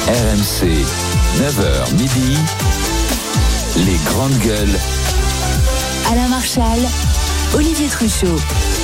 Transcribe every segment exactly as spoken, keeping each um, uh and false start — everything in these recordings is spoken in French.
R M C, neuf heures midi, les grandes gueules. Alain Marchal, Olivier Truchot.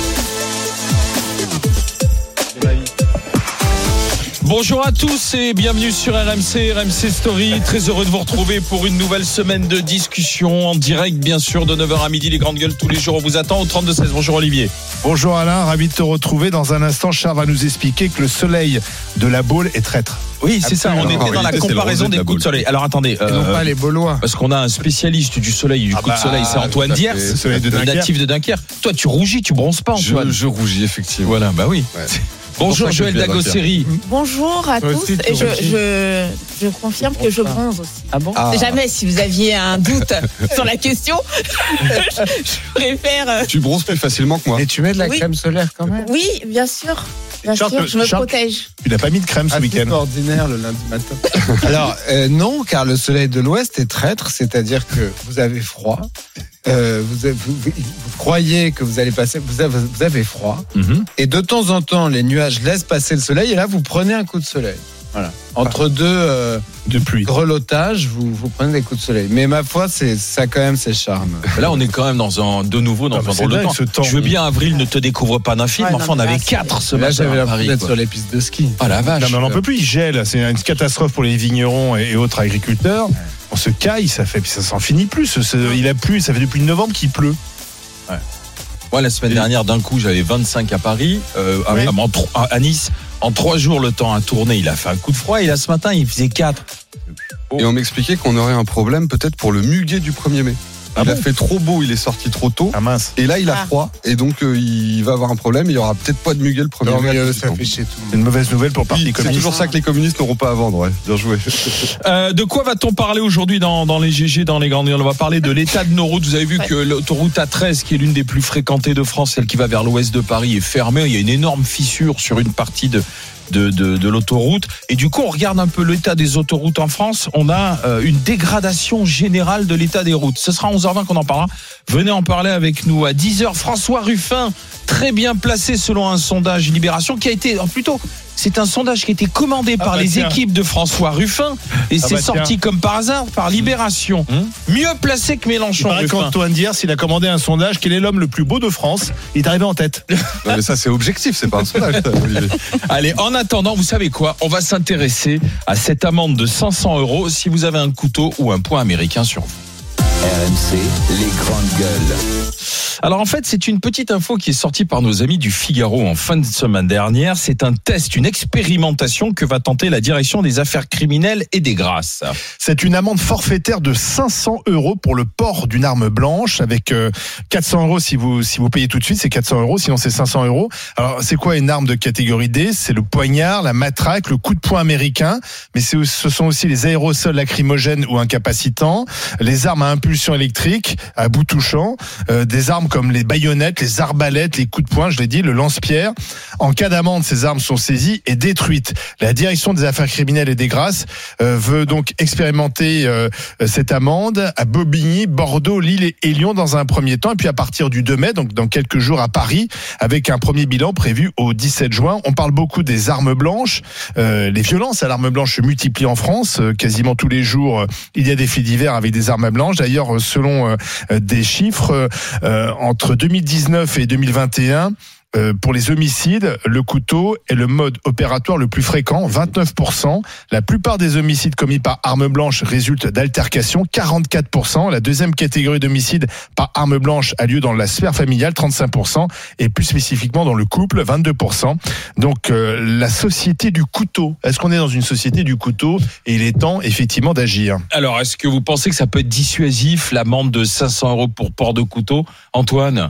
Bonjour à tous et bienvenue sur R M C, R M C Story. Très heureux de vous retrouver pour une nouvelle semaine de discussion en direct, bien sûr, de neuf heures à midi. Les grandes gueules tous les jours. On vous attend au trente-deux seize. Bonjour Olivier. Bonjour Alain, ravi de te retrouver. Dans un instant, Charles va nous expliquer que le soleil de la Baule est traître. Oui, c'est ça. On était dans la comparaison des coups de soleil. Alors attendez. Euh, non pas les Baulois. Parce qu'on a un spécialiste du soleil, du ah coup bah, de soleil, c'est Antoine Diers, natif de Dunkerque. Toi, tu rougis, tu bronzes pas, Antoine. Je, je rougis, effectivement. Voilà, bah oui. Ouais. Bonjour Joël Dagosseri. Bonjour à tous. Aussi, et je, je, je confirme que je bronze aussi. Ah bon ah. Jamais, si vous aviez un doute sur la question, je, je préfère. Tu bronzes plus facilement que moi. Et tu mets de la oui. crème solaire quand même. Oui, bien sûr. Bien sûr, que, je me Charles, protège. Tu n'as pas mis de crème ce week-end? C'est ordinaire le lundi matin. Alors, euh, non, car le soleil de l'Ouest est traître, c'est-à-dire que vous avez froid. Euh, vous, avez, vous, vous, vous croyez que vous allez passer, vous avez, vous avez froid, mm-hmm. et de temps en temps, les nuages laissent passer le soleil, et là, vous prenez un coup de soleil. Voilà. Entre deux euh, de pluie, grelottages, vous, vous prenez des coups de soleil. Mais ma foi, c'est ça quand même ses charmes. Là, on est quand même dans un de nouveau dans ah, un drôle de temps. temps. Je veux bien avril ne te découvre pas d'un film. Ouais, enfin, non, on avait là, quatre ce matin. Là, j'avais la Paris d'être sur les pistes de ski. Ah la vache. Non, mais on n'en peut plus. Il gèle. C'est une catastrophe pour les vignerons et autres agriculteurs. Ouais. On se caille, ça fait, puis ça s'en finit plus. Il a plu. Ça fait depuis novembre qu'il pleut. Ouais. Moi, la semaine dernière, d'un coup, j'avais vingt-cinq à Paris, euh, oui. à, à, à Nice. En trois jours, le temps a tourné. Il a fait un coup de froid. Et là, ce matin, il faisait quatre. Oh. Et on m'expliquait qu'on aurait un problème peut-être pour le muguet du premier mai. Ah il bon a fait trop beau, il est sorti trop tôt. Ah mince. Et là, il a ah. froid. Et donc, euh, il va avoir un problème. Il y aura peut-être pas de muguet le premier non, mai. Euh, ça fait chier tout. C'est une mauvaise nouvelle pour partie communiste. C'est toujours ça que les communistes n'auront pas à vendre. Ouais. Bien joué. Euh, de quoi va-t-on parler aujourd'hui dans, dans les G G, dans les grandes gueules? On va parler de l'état de nos routes. Vous avez vu ouais. que l'autoroute A treize, qui est l'une des plus fréquentées de France, celle qui va vers l'ouest de Paris, est fermée. Il y a une énorme fissure sur une partie de De, de, de l'autoroute, et du coup on regarde un peu l'état des autoroutes en France. On a euh, une dégradation générale de l'état des routes. Ce sera à onze heures vingt qu'on en parlera. Venez en parler avec nous à dix heures. François Ruffin, très bien placé selon un sondage Libération qui a été, plutôt c'est un sondage qui a été commandé par ah bah les tiens. équipes de François Ruffin, et ah c'est bah sorti tiens. comme par hasard par Libération. Mmh. Mieux placé que Mélenchon. Il paraît qu'Antoine Diers, il a commandé un sondage. Quel est l'homme le plus beau de France? Il est arrivé en tête. Non mais ça c'est objectif, c'est pas un sondage. Allez, en attendant, vous savez quoi? On va s'intéresser à cette amende de cinq cents euros si vous avez un couteau ou un poing américain sur vous. R M C, les grandes gueules. Alors en fait, c'est une petite info qui est sortie par nos amis du Figaro en fin de semaine dernière. C'est un test, une expérimentation que va tenter la direction des affaires criminelles et des grâces. C'est une amende forfaitaire de cinq cents euros pour le port d'une arme blanche, avec quatre cents euros si vous, si vous payez tout de suite, c'est quatre cents euros, sinon c'est cinq cents euros. Alors c'est quoi une arme de catégorie D? C'est le poignard, la matraque, le coup de poing américain, mais c'est, ce sont aussi les aérosols lacrymogènes ou incapacitants, les armes à impulsion électrique, à bout touchant, euh, des armes comme les baïonnettes, les arbalètes, les coups de poing, je l'ai dit, le lance-pierre. En cas d'amende, ces armes sont saisies et détruites. La direction des affaires criminelles et des grâces euh, veut donc expérimenter euh, cette amende à Bobigny, Bordeaux, Lille et, et Lyon dans un premier temps, et puis à partir du deux mai, donc dans quelques jours à Paris, avec un premier bilan prévu au dix-sept juin. On parle beaucoup des armes blanches. Euh, les violences à l'arme blanche se multiplient en France. Euh, quasiment tous les jours, euh, il y a des faits divers avec des armes blanches. D'ailleurs, selon euh, des chiffres, euh, entre deux mille dix-neuf et deux mille vingt et un, euh, pour les homicides, le couteau est le mode opératoire le plus fréquent, vingt-neuf pour cent. La plupart des homicides commis par arme blanche résultent d'altercations, quarante-quatre pour cent. La deuxième catégorie d'homicides par arme blanche a lieu dans la sphère familiale, trente-cinq pour cent. Et plus spécifiquement dans le couple, vingt-deux pour cent. Donc euh, la société du couteau. Est-ce qu'on est dans une société du couteau? Et il est temps effectivement d'agir. Alors, est-ce que vous pensez que ça peut être dissuasif, l'amende de cinq cents euros pour port de couteau? Antoine?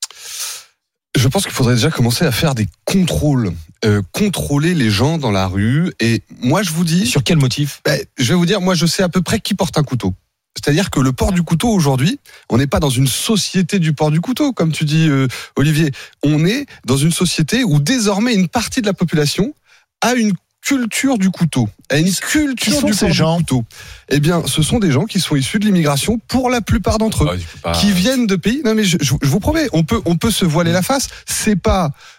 Je pense qu'il faudrait déjà commencer à faire des contrôles, euh, contrôler les gens dans la rue. Et moi, je vous dis... Sur quel motif? ben, Je vais vous dire, moi, je sais à peu près qui porte un couteau. C'est-à-dire que le port du couteau, aujourd'hui, on n'est pas dans une société du port du couteau, comme tu dis, euh, Olivier. On est dans une société où désormais une partie de la population a une culture du couteau, à une culture du, du couteau. Eh bien, ce sont des gens qui sont issus de l'immigration, pour la plupart d'entre eux, ah, pas... qui viennent de pays. Non, mais je, je, je vous promets, on peut, on peut se voiler la face. C'est pas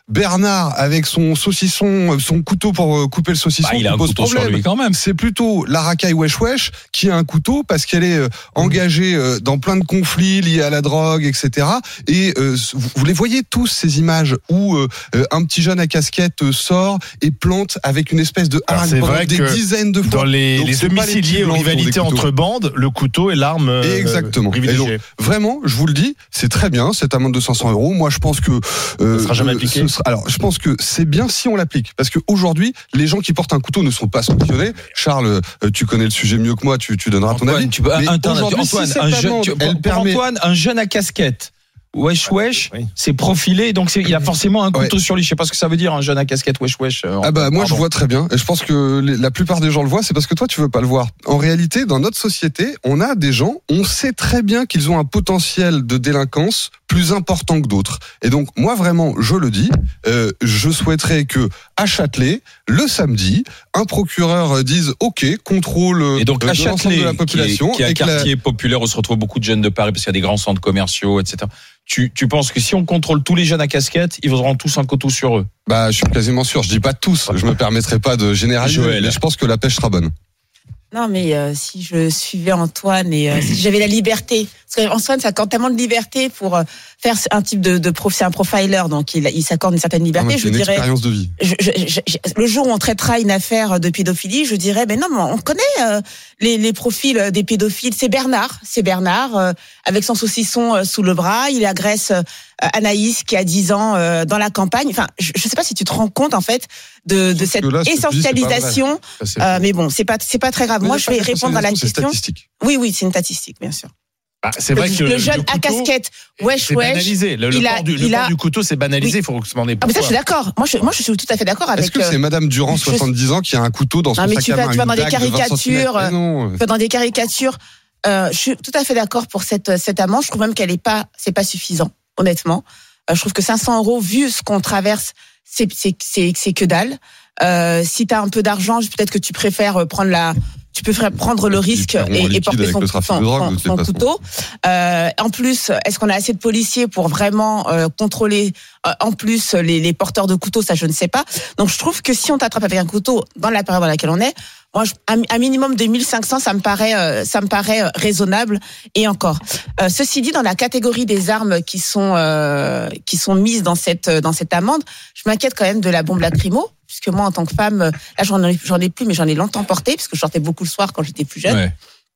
Bernard avec son saucisson, son couteau pour couper le saucisson, bah, il a qui un pose couteau problème. sur lui quand même. C'est plutôt la racaille wesh wesh qui a un couteau parce qu'elle est engagée dans plein de conflits liés à la drogue, et cetera. Et euh, vous, vous les voyez tous ces images où euh, un petit jeune à casquette sort et plante avec une espèce de hargne c'est pendant vrai des que dizaines de fois. Dans les, Donc, les c'est pas les domiciliés petits aux blancs qui ont des rivalités couteaux. entre bandes, le couteau est l'arme euh, Exactement. privilégiée. Et donc, vraiment, je vous le dis, c'est très bien cette amende de cinq cents euros. Moi, je pense que euh, ça sera jamais appliqué. ce sera, alors, je pense que c'est bien si on l'applique, parce qu'aujourd'hui, les gens qui portent un couteau ne sont pas sanctionnés. Charles, euh, tu connais le sujet mieux que moi, tu, tu donneras ton Antoine, avis. tu peux, Mais Antoine, aujourd'hui, Antoine, si un cette jeune, amende, tu- elle pour permet. Antoine, un jeune à casquette. Wesh wesh, Oui. c'est profilé, donc c'est, il a forcément un couteau Ouais. sur lui. Je sais pas ce que ça veut dire, un jeune à casquette wesh wesh. euh, Ah bah moi je pardon. vois très bien et je pense que les- la plupart des gens le voient, c'est parce que toi tu veux pas le voir. En réalité, dans notre société, on a des gens, on sait très bien qu'ils ont un potentiel de délinquance plus important que d'autres. Et donc moi vraiment, je le dis, euh, je souhaiterais que à Châtelet, le samedi, un procureur dise OK, contrôle Et donc euh, à de l'ensemble Châtelet, de la qui est, population qui est un et que la- quartier populaire où se retrouvent beaucoup de jeunes de Paris parce qu'il y a des grands centres commerciaux, et cetera. Tu, tu penses que si on contrôle tous les jeunes à casquette, ils auront tous un couteau sur eux? Bah je suis quasiment sûr, je dis pas tous, je me permettrai pas de généraliser, Joël. mais je pense que la pêche sera bonne. Non, mais euh, si je suivais Antoine et euh, si j'avais la liberté, parce qu'Antoine s'accorde tellement de liberté pour euh, faire un type de, de prof, c'est un profiler, donc il, il s'accorde une certaine liberté. Non, mais je c'est une dirais, expérience de vie. je, je, je, je- le jour où on traitera une affaire de pédophilie, je dirais, mais non, mais on connaît euh, les, les profils des pédophiles. C'est Bernard, c'est Bernard euh, avec son saucisson euh, sous le bras, il agresse euh, Anaïs qui a dix ans euh, dans la campagne. Enfin, je ne sais pas si tu te rends compte en fait de, de cette que là, ce que tu dis, c'est pas vrai. essentialisation. Ça, c'est Euh, faux. mais bon, c'est pas c'est pas très grave. Mais Moi, il y a je pas vais de répondre à la personnalisation, c'est question. statistique. Oui, oui, c'est une statistique, bien sûr. Ah, c'est vrai le, que le jeune le à couteau, casquette, wesh c'est wesh. banalisé. Le, le il a- port, du, le il port a- du couteau, c'est banalisé. Il faut se demander Ah, mais ça, pourquoi. je suis d'accord. Moi, je, moi, je suis tout à fait d'accord avec. Est-ce que euh, c'est Madame Durand, je- soixante-dix ans, qui a un couteau dans son Non, mais sac tu à vas- main, tu vas une dans des dague de vingt caricatures, centimètres? euh, Mais non. que dans des caricatures. Euh, je suis tout à fait d'accord pour cette cette amende. Je trouve même qu'elle est pas, c'est pas suffisant, honnêtement. Euh, je trouve que cinq cents euros, vu ce qu'on traverse, c'est c'est c'est c'est que dalle. Euh, si t'as un peu d'argent, peut-être que tu préfères prendre la, tu peux prendre le risque paieront en et, et liquide porter avec son, le trafic son, de drogue, son- de toutes les son façons. couteau. Euh, en plus, est-ce qu'on a assez de policiers pour vraiment euh, contrôler euh, en plus les, les porteurs de couteaux? Ça, je ne sais pas. Donc, je trouve que si on t'attrape avec un couteau dans la période dans laquelle on est, moi, je- un, un minimum de mille cinq cents, ça me paraît, euh, ça me paraît euh, raisonnable. Et encore. Euh, ceci dit, dans la catégorie des armes qui sont euh, qui sont mises dans cette dans cette amende, je m'inquiète quand même de la bombe lacrymo, puisque moi, en tant que femme, euh, là, j'en ai j'en ai plus, mais j'en ai longtemps porté, puisque je sortais beaucoup le soir quand j'étais plus jeune. Ouais.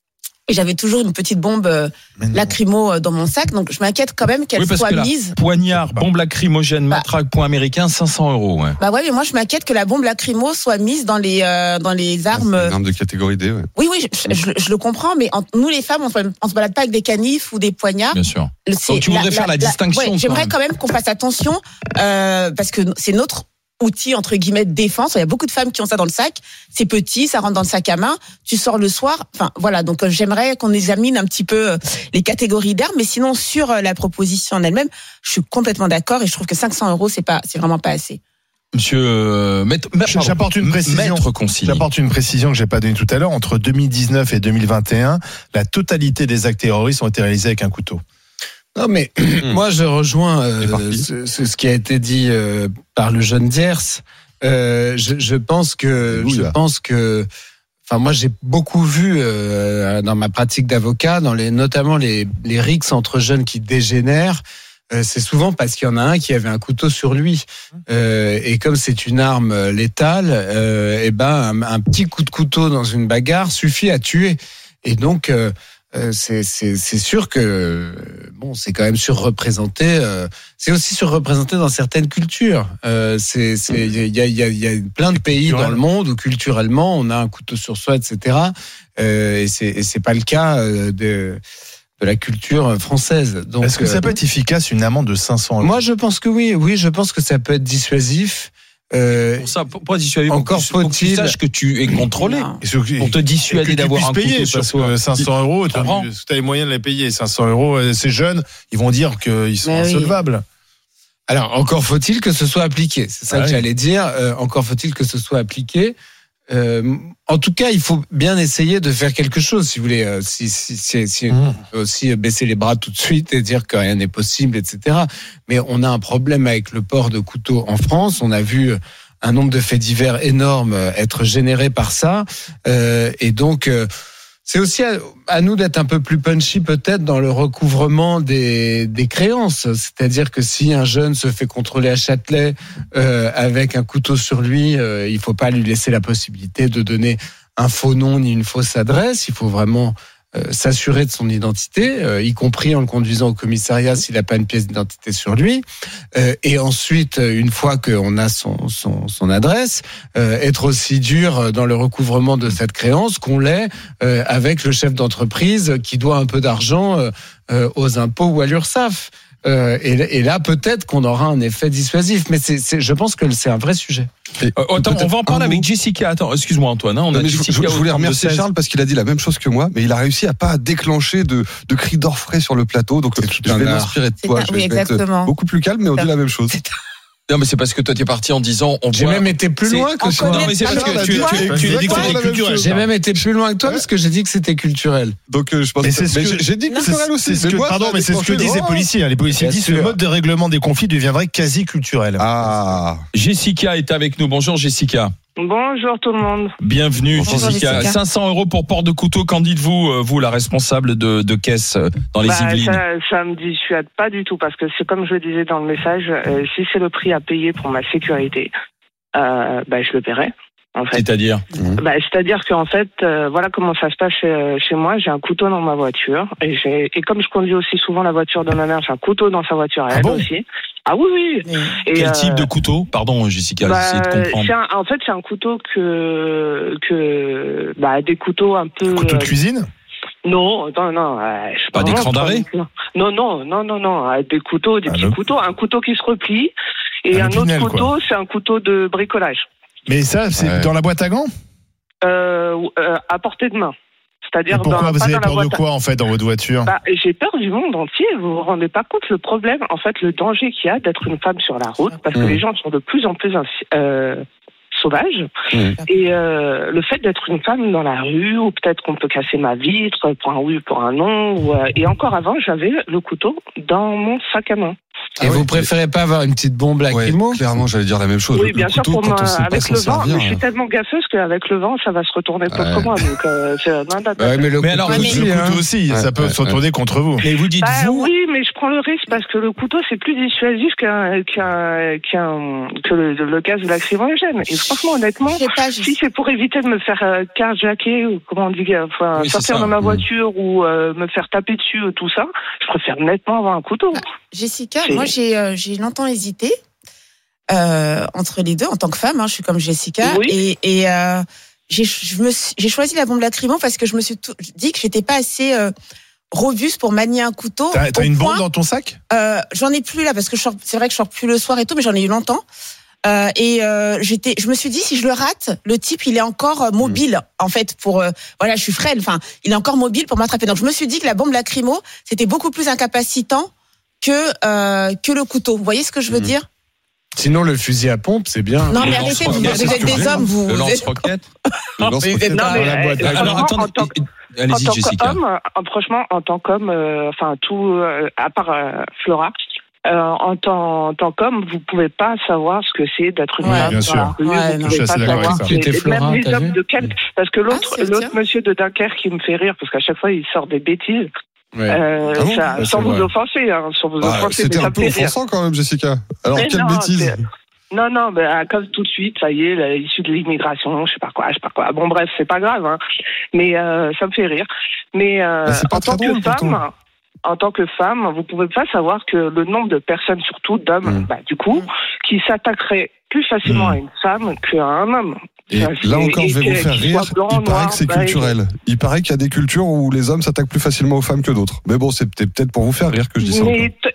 Et j'avais toujours une petite bombe euh, Mais non. lacrymo euh, dans mon sac, donc je m'inquiète quand même qu'elle Oui, parce soit que là, mise. poignard, bombe lacrymogène, Bah. matraque, point américain, cinq cents euros. Ouais. Bah ouais, mais moi je m'inquiète que la bombe lacrymo soit mise dans les euh, dans les armes. C'est une arme de catégorie D, ouais. Oui, oui, je, je- je le comprends, mais en- nous les femmes, on, se- on se balade pas avec des canifs ou des poignards. Bien sûr. C'est Donc, tu voudrais faire la distinction, ouais, quand J'aimerais même. quand même qu'on fasse attention euh, parce que c'est notre outil entre guillemets de défense. Il y a beaucoup de femmes qui ont ça dans le sac. C'est petit, ça rentre dans le sac à main. Tu sors le soir. Enfin voilà. Donc euh, j'aimerais qu'on examine un petit peu euh, les catégories d'armes. Mais sinon sur euh, la proposition en elle-même, je suis complètement d'accord et je trouve que cinq cents euros c'est pas, c'est vraiment pas assez. Monsieur, euh, maître, pardon, J'apporte une précision. Maître Consigny. J'apporte une précision que j'ai pas donnée tout à l'heure. Entre deux mille dix-neuf et deux mille vingt et un, la totalité des actes terroristes ont été réalisés avec un couteau. Non, mais moi, je rejoins euh, C'est parti. ce, ce- ce qui a été dit euh, par le jeune Diers. Euh, je, je pense que, Oui, je là. pense que, enfin, moi, j'ai beaucoup vu euh, dans ma pratique d'avocat, dans les, notamment les, les rixes entre jeunes qui dégénèrent. Euh, c'est souvent parce qu'il y en a un qui avait un couteau sur lui. Euh, et comme c'est une arme létale, euh, et ben, un, un petit coup de couteau dans une bagarre suffit à tuer. Et donc, euh, euh, c'est, c'est, c'est sûr que euh, bon, c'est quand même surreprésenté. Euh, c'est aussi surreprésenté dans certaines cultures. Euh, c'est, c'est, il y a, il y a, il y a plein de pays dans le monde où culturellement on a un couteau sur soi, et cetera. Euh, et c'est, et c'est pas le cas euh, de de la culture française. Donc, Est-ce que ça euh, peut être efficace, une amende de cinq cents euros? moi, je pense que oui. Oui, je pense que ça peut être dissuasif. Euh, Pour ça, pour, pour dissuader, Encore pour que tu- pour que tu faut-il- saches que tu es contrôlé. Non. Et ce- Pour te et que dissuader tu d'avoir un puisses couteau payer sur sur soi. cinq cents euros, tu comprends. as les moyens de les payer. cinq cents euros, euh, ces jeunes, ils vont dire qu'ils sont Mais oui. insolvables. Alors, encore faut-il que ce soit appliqué. C'est ça Ah que oui. j'allais dire. Euh, encore faut-il que ce soit appliqué. Euh, en tout cas, il faut bien essayer de faire quelque chose, si vous voulez. Euh, si, si, si, si, Mmh. on peut aussi baisser les bras tout de suite et dire que rien n'est possible, et cetera. Mais on a un problème avec le port de couteau en France. On a vu un nombre de faits divers énormes être générés par ça. Euh, et donc, euh, c'est aussi à, à nous d'être un peu plus punchy peut-être dans le recouvrement des, des créances. C'est-à-dire que si un jeune se fait contrôler à Châtelet euh, avec un couteau sur lui, euh, il faut pas lui laisser la possibilité de donner un faux nom ni une fausse adresse. Il faut vraiment euh, s'assurer de son identité, euh, y compris en le conduisant au commissariat s'il n'a pas une pièce d'identité sur lui. Euh, et ensuite, une fois qu'on a son, son, son adresse, euh, être aussi dur dans le recouvrement de cette créance qu'on l'est euh, avec le chef d'entreprise qui doit un peu d'argent euh, euh, aux impôts ou à l'URSSAF. Euh, et, et là, peut-être qu'on aura un effet dissuasif. Mais c'est, c'est, je pense que c'est un vrai sujet. Euh, attends, on va en parler avec Jessica. Attends, excuse-moi Antoine. Hein, on Non, a mais je, Jessica je, je voulais au remercier trente-deux seize. Charles parce qu'il a dit la même chose que moi, mais il a réussi à pas déclencher de, de cris d'orfraie sur le plateau. Donc C'est tout je un vais art. m'inspirer de C'est toi. un- Je oui, vais être exactement. beaucoup plus calme, mais on dit la même chose. Non, mais c'est parce que toi, t'es parti en disant, on J'ai voit. même été plus C'est- loin que on toi. connaît- Non, mais c'est parce que tu, Alors, tu, tu, tu as dit que Ouais, c'était la même culturel. chose. J'ai même été plus loin que toi parce que j'ai dit que c'était culturel. Donc euh, je pense. Mais que c'est ce mais que- j'ai- j'ai dit Non, culturel aussi. C'est ce mais que, moi, pardon, ça a mais c'est ce que déclenché, disent les oh. policiers. hein. Les policiers Bien disent que le sûr. mode de règlement des conflits deviendrait quasi culturel. Ah. Jessica est avec nous. Bonjour Jessica. Bonjour tout le monde. Bienvenue Bonjour, Jessica. Jessica. cinq cents euros pour port de couteau. Qu'en dites-vous, euh, vous, la responsable de, de caisse euh, dans les Bah, Yvelines? ça, ça me dissuade pas du tout parce que c'est comme je le disais dans le message, euh, si c'est le prix à payer pour ma sécurité, euh, bah, je le paierai. En fait. C'est-à-dire? Bah, c'est-à-dire qu'en fait, euh, voilà comment ça se passe chez, chez moi. J'ai un couteau dans ma voiture et, j'ai, et comme je conduis aussi souvent la voiture de ma mère, j'ai un couteau dans sa voiture à Ah elle bon aussi. Ah oui, oui. Et, Quel euh, type de couteau? Pardon Jessica, bah, j'essaie de comprendre. c'est un- en fait, c'est un couteau que, que bah, des couteaux un peu. Couteau de euh, cuisine. Non, non, non. Euh, je Pas des pense crans d'arrêt? Non, non, non, non, non. euh, Des couteaux, des Ah, petits le- couteaux. Un couteau qui se replie. Et Un un Épinel, autre couteau, c'est un couteau de bricolage. Mais ça, c'est Ouais. dans la boîte à gants. Euh, euh, à portée de main. Et C'est-à-dire pourquoi dans, vous pas avez dans la peur de boîte à- quoi en fait dans votre voiture? Bah, j'ai peur du monde entier. Vous vous rendez pas compte le problème, en fait, le danger qu'il y a d'être une femme sur la route, parce que Mmh. les gens sont de plus en plus insi- euh, sauvages. Mmh. Et euh, le fait d'être une femme dans la rue, ou peut-être qu'on peut casser ma vitre pour un oui, pour un non. Ou, euh, et encore avant, j'avais le couteau dans mon sac à main. Et Ah vous oui, préférez pas avoir une petite bombe Ouais, lacrymo? clairement, j'allais dire la même chose. Oui, Le bien sûr, couteau, pour quand moi, on sait pas avec s'en le vent, servir, mais je suis euh, tellement gaffeuse qu'avec le vent, ça va se retourner Ouais. contre moi. Donc, euh, c'est, non, non, non, Ouais, mais le Mais alors, couteau vous- aussi, Le hein. couteau aussi, Ouais, ça peut ouais, se retourner contre vous. Mais vous dites Bah, vous? oui, mais je prends le risque parce que le couteau, c'est plus dissuasif qu'un, qu'un, qu'un, que le, le gaz lacrymogène. Et franchement, honnêtement, Je sais pas, je- si c'est pour éviter de me faire euh, carjacker, ou comment on dit, euh, enfin, Oui, c'est sortir ça. de ma Mmh. voiture ou euh, me faire taper dessus, euh, tout ça, je préfère nettement avoir un couteau. Jessica, C'est- moi j'ai euh, j'ai longtemps hésité euh, entre les deux en tant que femme. Hein, je suis comme Jessica Oui. et, et euh, j'ai je me suis- j'ai choisi la bombe lacrymo parce que je me suis tout- dit que j'étais pas assez euh, robuste pour manier un couteau. T'as t'as au une point- bombe dans ton sac? Euh, j'en ai plus là parce que je sors- c'est vrai que je sors plus le soir et tout, mais j'en ai eu longtemps. Euh, et euh, j'étais, je me suis dit si je le rate, le type il est encore euh, mobile en fait pour euh, voilà je suis frêle, enfin il est encore mobile pour m'attraper. Donc je me suis dit que la bombe lacrymo c'était beaucoup plus incapacitant que euh, que le couteau. Vous voyez ce que je veux Mhm. dire? Sinon, le fusil à pompe, c'est bien. Non Le mais arrêtez, vous, lance-roquette, vous c'est êtes ce que des je hommes, vous. Le vous êtes- lance-roquette? le lance-roquette. non, mais, dans la boîte euh, à Alors franchement, attendez, en tant que- En allez-y tant Jessica. qu'homme, euh, franchement, en tant qu'homme, euh, enfin tout, euh, à part euh, Flora, euh, en tant, en tant qu'homme, vous pouvez pas savoir ce que c'est d'être une Ouais, femme bien dans sûr. la rue. Ouais, vous non. pouvez Je suis assez pas d'accord savoir. avec ça. c'est- Tu étais et même Flora, les t'as hommes vu de quel, parce que l'autre, Ah, c'est l'autre bien. monsieur de Dunkerque qui me fait rire, parce qu'à chaque fois il sort des bêtises. Ouais. Euh, Ah bon ça, Ouais, sans c'est vous vrai. offenser, hein, sans vous Ah, offenser, C'était mais ça un me peu fait rire. offensant quand même, Jessica. Alors, Mais quelle non, bêtise. c'est- Non, non, ben, à cause tout de suite, ça y est, là, issu de l'immigration, je sais pas quoi, je sais pas quoi. Bon, bref, c'est pas grave, hein. Mais euh, ça me fait rire. Mais euh, Bah, c'est pas en très tant drôle, que femme, pourtant. en tant que femme, vous pouvez pas savoir que le nombre de personnes, surtout d'hommes, Mm. bah, du coup, qui s'attaqueraient plus facilement Mm. à une femme qu'à un homme. Et Ça, c'est- là encore, et je vais que- vous faire qu'il soit rire. blanc, Il paraît noir, que c'est beige. culturel. Il paraît qu'il y a des cultures où les hommes s'attaquent plus facilement aux femmes que d'autres. Mais bon, c'est peut-être peut-être pour vous faire rire que je dis ça. Mais encore. t- tous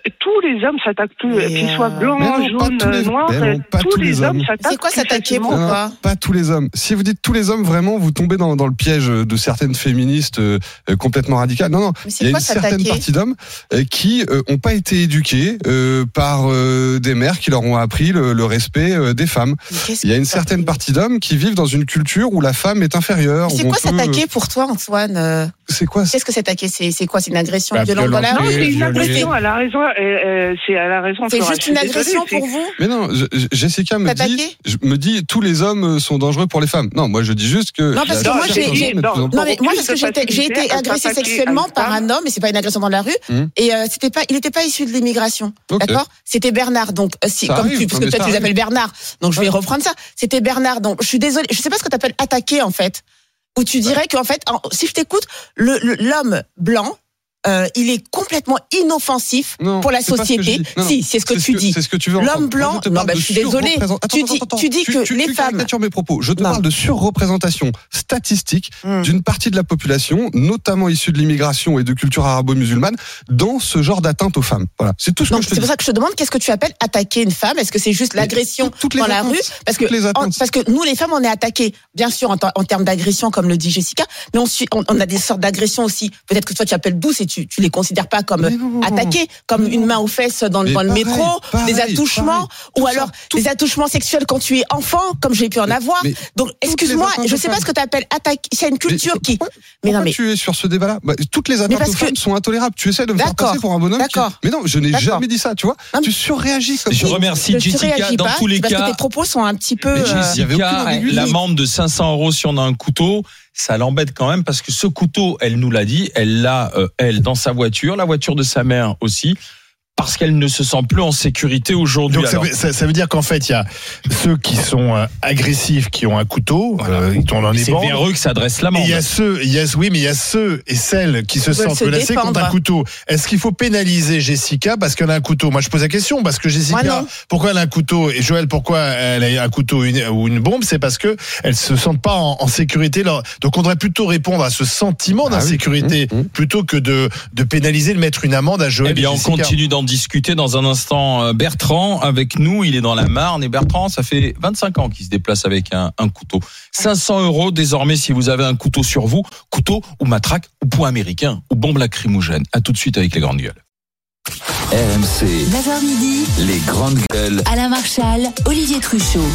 les hommes s'attaquent plus, Mais qu'ils euh... soient blancs, non, jaunes, les... noirs, non, tous, tous les, les hommes s'attaquent. C'est quoi s'attaquer, facilement. pourquoi? Non, non, pas tous les hommes. Si vous dites tous les hommes, vraiment, vous tombez dans, dans le piège de certaines féministes euh, complètement radicales. Non, non, il y a une certaine partie d'hommes euh, qui euh, ont pas été éduqués euh, par euh, des mères qui leur ont appris le, le respect euh, des femmes. Il y a une certaine partie d'hommes qui vivent dans une culture où la femme est inférieure. C'est quoi s'attaquer pour toi, Antoine? C'est quoi? Qu'est-ce que s'attaquer? C'est c'est quoi? C'est une agression bah, violente dans la rue? Non, c'est une agression. Elle a raison. Euh, c'est elle a raison. C'est juste une agression pour vous? Mais non, je, Jessica me dit, je, me dit, tous les hommes sont dangereux pour les femmes. Non, moi je dis juste que. Non, parce que moi j'ai, non, non mais moi parce que j'ai été, j'ai été agressée sexuellement par un homme, et c'est pas une agression dans la rue. Hum. Et euh, c'était pas, il n'était pas issu de l'immigration, okay. D'accord? C'était Bernard. Donc si, comme arrive, tu, parce que toi tu l'appelles Bernard, donc je vais ouais. reprendre ça. C'était Bernard. Donc je suis désolée, je sais pas ce que tu appelles attaquer en fait. Où tu dirais qu'en fait, si je t'écoute, le, le, l'homme blanc, euh, il est complètement inoffensif non, pour la société. Non, non. Si, c'est ce que c'est tu ce que, dis. C'est ce que tu veux. L'homme blanc, je non, bah, je suis désolée. Attends, tu dis, attends, tu dis tu, que tu, les tu femmes. Tu mes propos. Je te non. parle de surreprésentation statistique mm. d'une partie de la population, notamment issue de l'immigration et de culture arabo-musulmane, dans ce genre d'atteinte aux femmes. Voilà. C'est tout ce non, que je te C'est dis. pour ça que je te demande qu'est-ce que tu appelles attaquer une femme? Est-ce que c'est juste l'agression toutes les dans la attentes, rue? Parce que, en, parce que nous, les femmes, on est attaquées, bien sûr, en, en termes d'agression, comme le dit Jessica, mais on, on, on a des sortes d'agressions aussi. Peut-être que toi, tu appelles douce et tu, tu les considères pas comme attaquer, comme une main aux fesses dans, dans le pareil, métro, pareil, des attouchements, pareil, ou alors ça, tout... des attouchements sexuels quand tu es enfant, comme j'ai pu en avoir. Mais, Donc, excuse-moi, je sais pas ce que tu appelles attaquer. C'est une culture mais, qui. Pourquoi, mais pourquoi non, mais tu es sur ce débat-là bah, toutes les attentes aux que... femmes sont intolérables. Tu essaies de me faire passer pour un bonhomme. D'accord. Qui... Mais non, je n'ai D'accord. jamais dit ça. Tu vois, non, tu surréagis comme je ça. remercie je Jessica. Dans pas, tous les parce cas, que tes propos sont un petit peu. Jessica, euh... l'amende de cinq cents euros si on a un couteau. Ça l'embête quand même parce que ce couteau, elle nous l'a dit, elle l'a, euh, elle, dans sa voiture, la voiture de sa mère aussi. Parce qu'elle ne se sent plus en sécurité aujourd'hui. Donc ça veut, ça, ça veut dire qu'en fait, il y a ceux qui sont euh, agressifs, qui ont un couteau, voilà. euh, ils tombent dans les c'est bandes. C'est vers eux que s'adresse l'amende. Et il y a ceux, il y a, oui, mais il y a ceux et celles qui se sentent menacés contre un couteau. Est-ce qu'il faut pénaliser Jessica parce qu'elle a un couteau? Moi, je pose la question parce que Jessica, pourquoi elle a un couteau? Et Joël, pourquoi elle a un couteau une, ou une bombe? C'est parce que elles se sentent pas en, en sécurité. Donc, on devrait plutôt répondre à ce sentiment d'insécurité ah oui. mmh, mmh. plutôt que de, de pénaliser, de mettre une amende à Joël. Eh bien, et on Jessica. continue dans discuter dans un instant. Bertrand avec nous, il est dans la Marne et Bertrand, ça fait vingt-cinq ans qu'il se déplace avec un, un couteau. cinq cents euros désormais si vous avez un couteau sur vous, couteau ou matraque ou poing américain ou bombe lacrymogène. À tout de suite avec les grandes gueules. R M C, neuf heures midi, les grandes gueules. Alain Marchal, Olivier Truchot.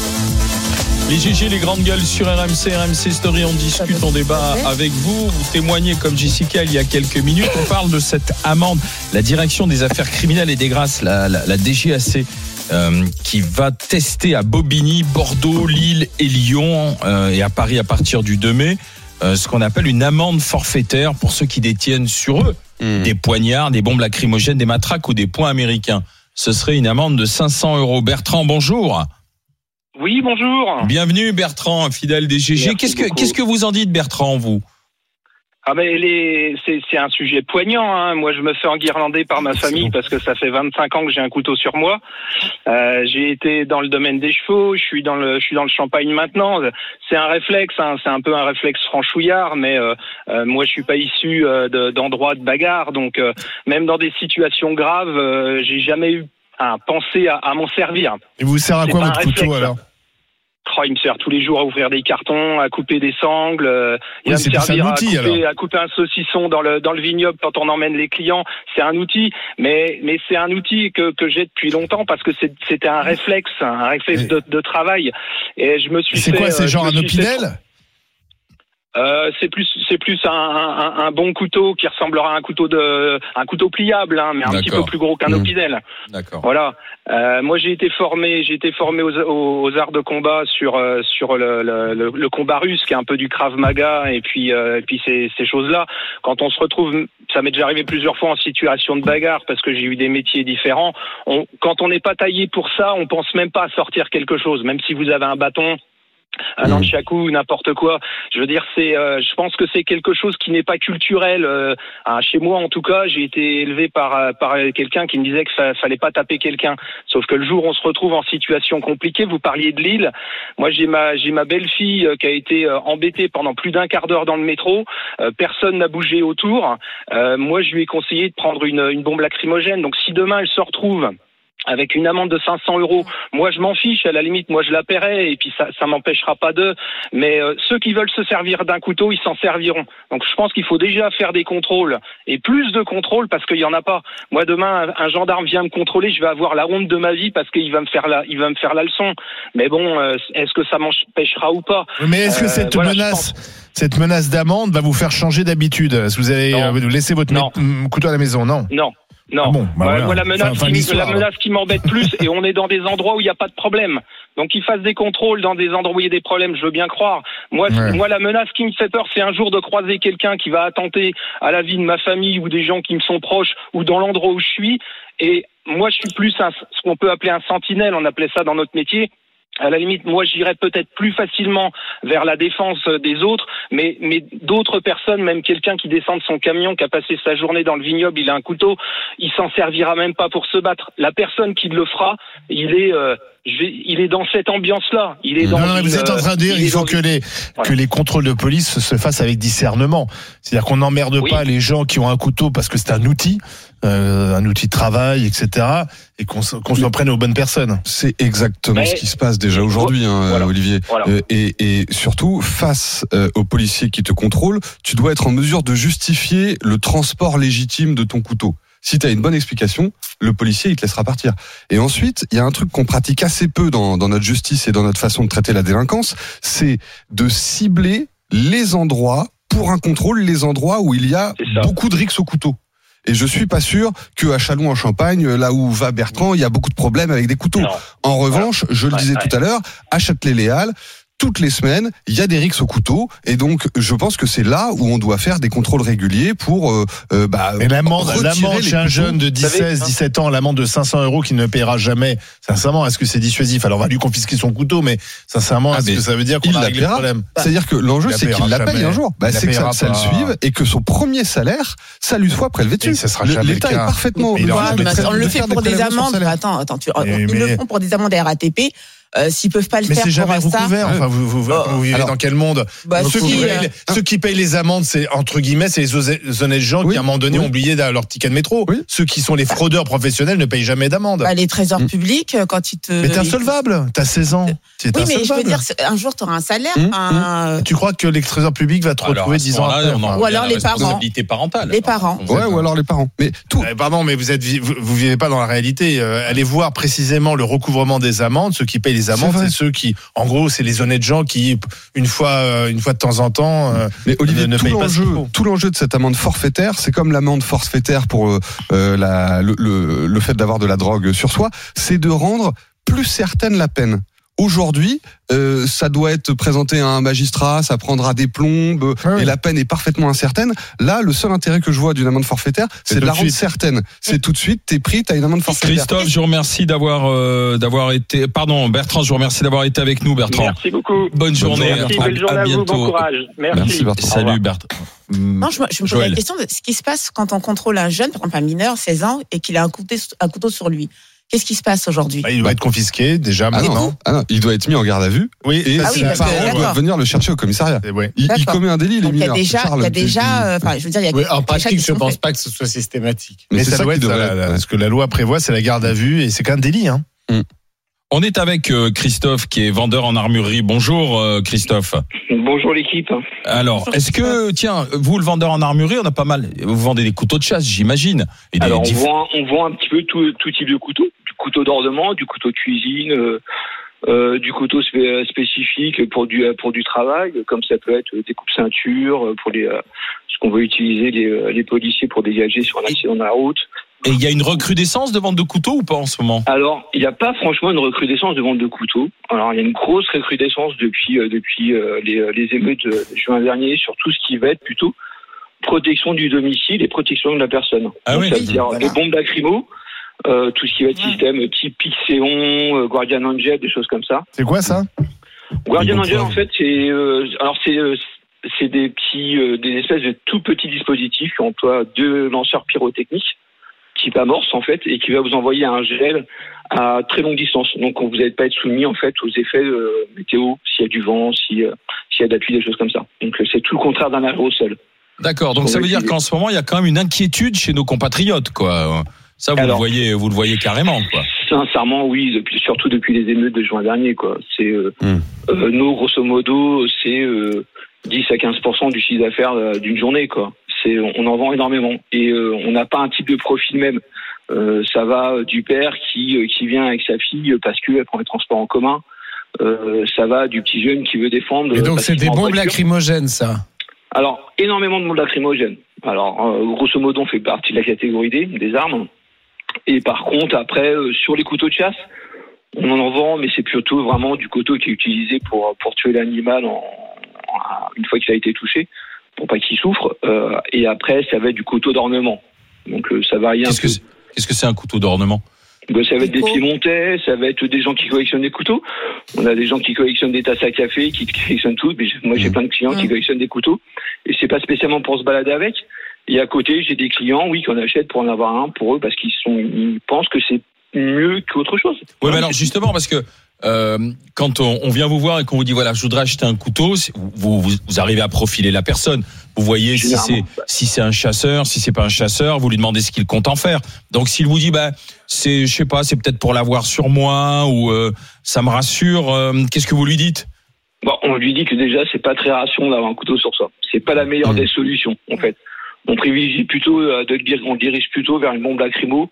Les G G, les grandes gueules sur R M C, R M C Story, on discute, on débat avec vous. Vous témoignez comme Jessica il y a quelques minutes. On parle de cette amende. La direction des affaires criminelles et des grâces, la, la, la D G A C, euh, qui va tester à Bobigny, Bordeaux, Lille et Lyon, euh, et à Paris à partir du deux mai, euh, ce qu'on appelle une amende forfaitaire pour ceux qui détiennent sur eux mmh. des poignards, des bombes lacrymogènes, des matraques ou des poings américains. Ce serait une amende de cinq cents euros. Bertrand, bonjour. Oui, bonjour. Bienvenue Bertrand, fidèle des G G. Merci qu'est-ce que, qu'est-ce que vous en dites Bertrand, vous? Ah ben les, c'est, c'est un sujet poignant. Hein. Moi, je me fais enguirlander par ma famille parce que ça fait vingt-cinq ans que j'ai un couteau sur moi. Euh, j'ai été dans le domaine des chevaux. Je suis dans le, je suis dans le champagne maintenant. C'est un réflexe. Hein. C'est un peu un réflexe franchouillard, mais euh, euh, moi, je suis pas issu euh, de, d'endroits de bagarre. Donc, euh, même dans des situations graves, euh, j'ai jamais eu à penser à, à m'en servir. Et vous sert à quoi votre couteau alors? Oh, il me sert tous les jours à ouvrir des cartons, à couper des sangles. Euh, il oui, va me servir outil, à, couper, à couper un saucisson dans le dans le vignoble quand on emmène les clients. C'est un outil, mais mais c'est un outil que que j'ai depuis longtemps parce que c'est, c'était un réflexe, un réflexe de, de travail. Et je me suis. C'est fait, quoi? C'est euh, genre un opinel? Euh, c'est plus c'est plus un, un, un bon couteau qui ressemblera à un couteau de un couteau pliable, hein, mais un D'accord. petit peu plus gros qu'un mmh. opinel. D'accord. Voilà. Euh, moi j'ai été formé j'ai été formé aux, aux, aux arts de combat sur euh, sur le, le, le, le combat russe qui est un peu du Krav Maga et puis euh, et puis ces ces choses là. Quand on se retrouve, ça m'est déjà arrivé plusieurs fois en situation de bagarre parce que j'ai eu des métiers différents. On, quand on n'est pas taillé pour ça, on pense même pas à sortir quelque chose, même si vous avez un bâton. un mmh. nunchaku ou n'importe quoi. Je veux dire, c'est, euh, je pense que c'est quelque chose qui n'est pas culturel. Euh, hein, chez moi, en tout cas, j'ai été élevé par par quelqu'un qui me disait que fa- fallait pas taper quelqu'un. Sauf que le jour où on se retrouve en situation compliquée, vous parliez de Lille. Moi, j'ai ma j'ai ma belle-fille euh, qui a été euh, embêtée pendant plus d'un quart d'heure dans le métro. Euh, personne n'a bougé autour. Euh, moi, je lui ai conseillé de prendre une une bombe lacrymogène. Donc, si demain elle se retrouve avec une amende de cinq cents euros, moi je m'en fiche, à la limite, moi je la paierai et puis ça, ça m'empêchera pas d'eux. Mais euh, ceux qui veulent se servir d'un couteau, ils s'en serviront. Donc je pense qu'il faut déjà faire des contrôles et plus de contrôles parce qu'il y en a pas. Moi demain, un, un gendarme vient me contrôler, je vais avoir la honte de ma vie parce qu'il va me faire la, il va me faire la leçon. Mais bon, euh, est-ce que ça m'empêchera ou pas ? Mais est-ce que cette euh, voilà, menace, cette menace d'amende va vous faire changer d'habitude ? Est-ce que vous avez euh, laissé votre m- couteau à la maison ? Non. Non. Non, ah bon, bah ouais, voilà. moi la menace, enfin, enfin, qui, la menace qui m'embête plus, et on est dans des endroits où il n'y a pas de problème. Donc qu'ils fassent des contrôles dans des endroits où il y a des problèmes, je veux bien croire. Moi, ouais. moi la menace qui me fait peur, c'est un jour de croiser quelqu'un qui va attenter à la vie de ma famille ou des gens qui me sont proches ou dans l'endroit où je suis. Et moi, je suis plus un, ce qu'on peut appeler un sentinelle, on appelait ça dans notre métier. À la limite, moi, j'irais peut-être plus facilement vers la défense des autres, mais, mais d'autres personnes, même quelqu'un qui descend de son camion, qui a passé sa journée dans le vignoble, il a un couteau, il s'en servira même pas pour se battre. La personne qui le fera, il est, euh, je vais, il est dans cette ambiance-là. Il est dans non, non, une, vous êtes en train de dire il, il faut que une... les voilà. que les contrôles de police se fassent avec discernement. C'est-à-dire qu'on n'emmerde oui. pas les gens qui ont un couteau parce que c'est un outil, euh, un outil de travail, et cetera. Et qu'on, qu'on s'en prenne aux bonnes personnes. C'est exactement Mais... ce qui se passe déjà aujourd'hui, hein, voilà. Olivier. Voilà. Euh, et, et surtout, face euh, aux policiers qui te contrôlent, tu dois être en mesure de justifier le transport légitime de ton couteau. Si tu as une bonne explication, le policier, il te laissera partir. Et ensuite, il y a un truc qu'on pratique assez peu dans, dans notre justice et dans notre façon de traiter la délinquance, c'est de cibler les endroits, pour un contrôle, les endroits où il y a beaucoup de rixes au couteau. Et je suis pas sûr que à Châlons en Champagne, là où va Bertrand, il y a beaucoup de problèmes avec des couteaux. Non. En revanche, je le disais ouais, tout ouais. à l'heure, à Châtelet-Les Halles, toutes les semaines, il y a des rixes au couteau, et donc je pense que c'est là où on doit faire des contrôles réguliers pour euh, euh, bah. Et l'amende, l'amende chez un jeune de dix, seize, dix-sept ans, l'amende de cinq cents euros qu'il ne paiera jamais. Sincèrement, est-ce que c'est dissuasif ? Alors on va lui confisquer son couteau, mais sincèrement, ah, est-ce que ça veut dire qu'on a réglé le problème ? C'est-à-dire que l'enjeu, c'est qu'il la paye un jour. Bah, c'est que ça, ça le suive et que son premier salaire, ça lui soit prélevé dessus. Ça sera jamais L'État le cas. est parfaitement. Ouais, on le fait pour des amendes. Attends, attends, tu, ils le font pour des amendes R A T P. Euh, s'ils peuvent pas le mais faire c'est jamais pour recouvert. ça. Enfin, vous, vous, vous, vous vivez alors, dans quel monde ? bah, ceux, si, qui euh, payent, ceux qui payent les amendes, c'est entre guillemets, c'est les honnêtes gens oui, qui à un moment donné oui. ont oublié leur ticket de métro. Oui. Ceux qui sont les fraudeurs professionnels ne payent jamais d'amende. Bah, les trésors mmh. publics, quand ils te. Mais t'es insolvable. T'as seize ans. T'es oui, insolvable. mais je veux dire, un jour t'auras un salaire. Mmh. Un... Tu crois que les trésors publics va te alors, retrouver dix ans après ? Ou alors les parents. Responsabilité parentale. Les parents. Ouais, ou alors les parents. Mais tout. Pardon, mais vous êtes, vous, vous vivez pas dans la réalité. Allez voir précisément le recouvrement des amendes. Ceux qui payent les amendes, c'est ceux qui, en gros, c'est les honnêtes gens qui, une fois, une fois de temps en temps, mais Olivier, ne tout payent l'enjeu, pas. Tout l'enjeu de cette amende forfaitaire, c'est comme l'amende forfaitaire pour euh, la, le, le, le fait d'avoir de la drogue sur soi, c'est de rendre plus certaine la peine. Aujourd'hui, euh, ça doit être présenté à un magistrat, ça prendra des plombes ah oui. et la peine est parfaitement incertaine. Là, le seul intérêt que je vois d'une amende forfaitaire, c'est, c'est de la rendre certaine. C'est tout de suite, t'es pris, t'as une amende forfaitaire. Christophe, je vous remercie d'avoir euh, d'avoir été. Pardon, Bertrand, je vous remercie d'avoir été avec nous, Bertrand. Merci beaucoup. Bonne journée. Merci, à, bonne journée à, à bientôt. Vous, bon courage. Merci. Merci Bertrand. Salut Bertrand. Non, je, je me pose la question de ce qui se passe quand on contrôle un jeune, par exemple un mineur, seize ans, et qu'il a un couteau, un couteau sur lui. Qu'est-ce qui se passe aujourd'hui ? bah, Il doit être confisqué déjà ah maintenant. Non, ah non, il doit être mis en garde à vue. Oui, et ah ses oui, parents doivent venir le chercher au commissariat. Ouais. Il, il commet un délit, il est mineur. Il y a déjà, il y a déjà, enfin, je veux dire, il y a. Oui, en pratique, je ne pense pas que ce soit systématique. Mais, mais ça, ça doit être ça, la, la, ce que la loi prévoit, c'est la garde à vue et c'est qu'un délit, hein. Mm. On est avec Christophe qui est vendeur en armurerie. Bonjour Christophe. Bonjour l'équipe. Alors, est-ce que, tiens, vous le vendeur en armurerie, on a pas mal, vous vendez des couteaux de chasse, j'imagine. Et des, Alors des... on vend, on vend un petit peu tout, tout type de couteaux, du couteau d'ornement, du couteau de cuisine, euh, euh, du couteau spé- spécifique pour du pour du travail, comme ça peut être des coupes-ceintures pour les ce qu'on veut utiliser les, les policiers pour dégager sur un accident de la route. Et il y a une recrudescence de vente de couteaux ou pas en ce moment ? Alors, il n'y a pas franchement une recrudescence de vente de couteaux. Alors, il y a une grosse recrudescence depuis euh, depuis euh, les, les émeutes de juin dernier sur tout ce qui va être plutôt protection du domicile et protection de la personne. Ah Donc, oui, c'est-à-dire voilà. les bombes lacrymo, euh, tout ce qui va être ouais. système type Pixéon, euh, Guardian Angel, des choses comme ça. C'est quoi ça ? Guardian Donc, Angel, quoi, en fait, c'est euh, alors c'est euh, c'est des petits, euh, des espèces de tout petits dispositifs qui emploient deux lanceurs pyrotechniques, type amorce en fait, et qui va vous envoyer un gel à très longue distance. Donc vous n'allez pas être soumis en fait aux effets euh, météo, s'il y a du vent, si, euh, s'il y a de la pluie, des choses comme ça. Donc c'est tout le contraire d'un aérosol. D'accord. Donc ça veut dire qu'en ce moment, il y a quand même une inquiétude chez nos compatriotes, quoi. Ça, vous Alors, le voyez, vous le voyez carrément, quoi. Sincèrement, oui, depuis, surtout depuis les émeutes de juin dernier, quoi. C'est euh, Mm. euh, nous, grosso modo, c'est euh, dix à quinze pour cent du chiffre d'affaires euh, d'une journée, quoi. C'est, on en vend énormément et euh, on n'a pas un type de profil même. Euh, ça va du père qui euh, qui vient avec sa fille parce qu'elle prend les transports en commun. Euh, ça va du petit jeune qui veut défendre. Et donc parce c'est qu'il des est en bombes voiture. lacrymogènes, ça. Alors, énormément de bombes lacrymogènes. Alors, euh, grosso modo, on fait partie de la catégorie D, des armes. Et par contre, après, euh, sur les couteaux de chasse, on en vend, mais c'est plutôt vraiment du couteau qui est utilisé pour, pour tuer l'animal en, en- une fois qu'il a été touché, pour pas qu'il souffre. Euh, et après, ça va être du couteau d'ornement. Donc, euh, ça varie un Qu'est-ce peu. que c'est, qu'est-ce que c'est un couteau d'ornement? Ben, ça va être des Pico. piémontais, ça va être des gens qui collectionnent des couteaux. On a des gens qui collectionnent des tasses à café, qui collectionnent tout. Mais moi, j'ai plein de clients qui Mmh. collectionnent des couteaux. Et c'est pas spécialement pour se balader avec. Et à côté, j'ai des clients, oui, qu'on achète pour en avoir un pour eux parce qu'ils sont, ils pensent que c'est mieux qu'autre chose. Oui, mais alors justement, parce que euh, quand on, on vient vous voir et qu'on vous dit voilà, je voudrais acheter un couteau, c'est- vous, vous, vous arrivez à profiler la personne. Vous voyez si c'est Généralement. si c'est un chasseur, si c'est pas un chasseur, vous lui demandez ce qu'il compte en faire. Donc s'il vous dit bah c'est je sais pas, c'est peut-être pour l'avoir sur moi ou euh, ça me rassure, euh, qu'est-ce que vous lui dites? Bon, on lui dit que déjà, c'est pas très rassurant d'avoir un couteau sur soi. C'est pas la meilleure Mmh. des solutions, en fait. On privilégie plutôt, euh, de, dire- on dirige plutôt vers une bombe lacrymo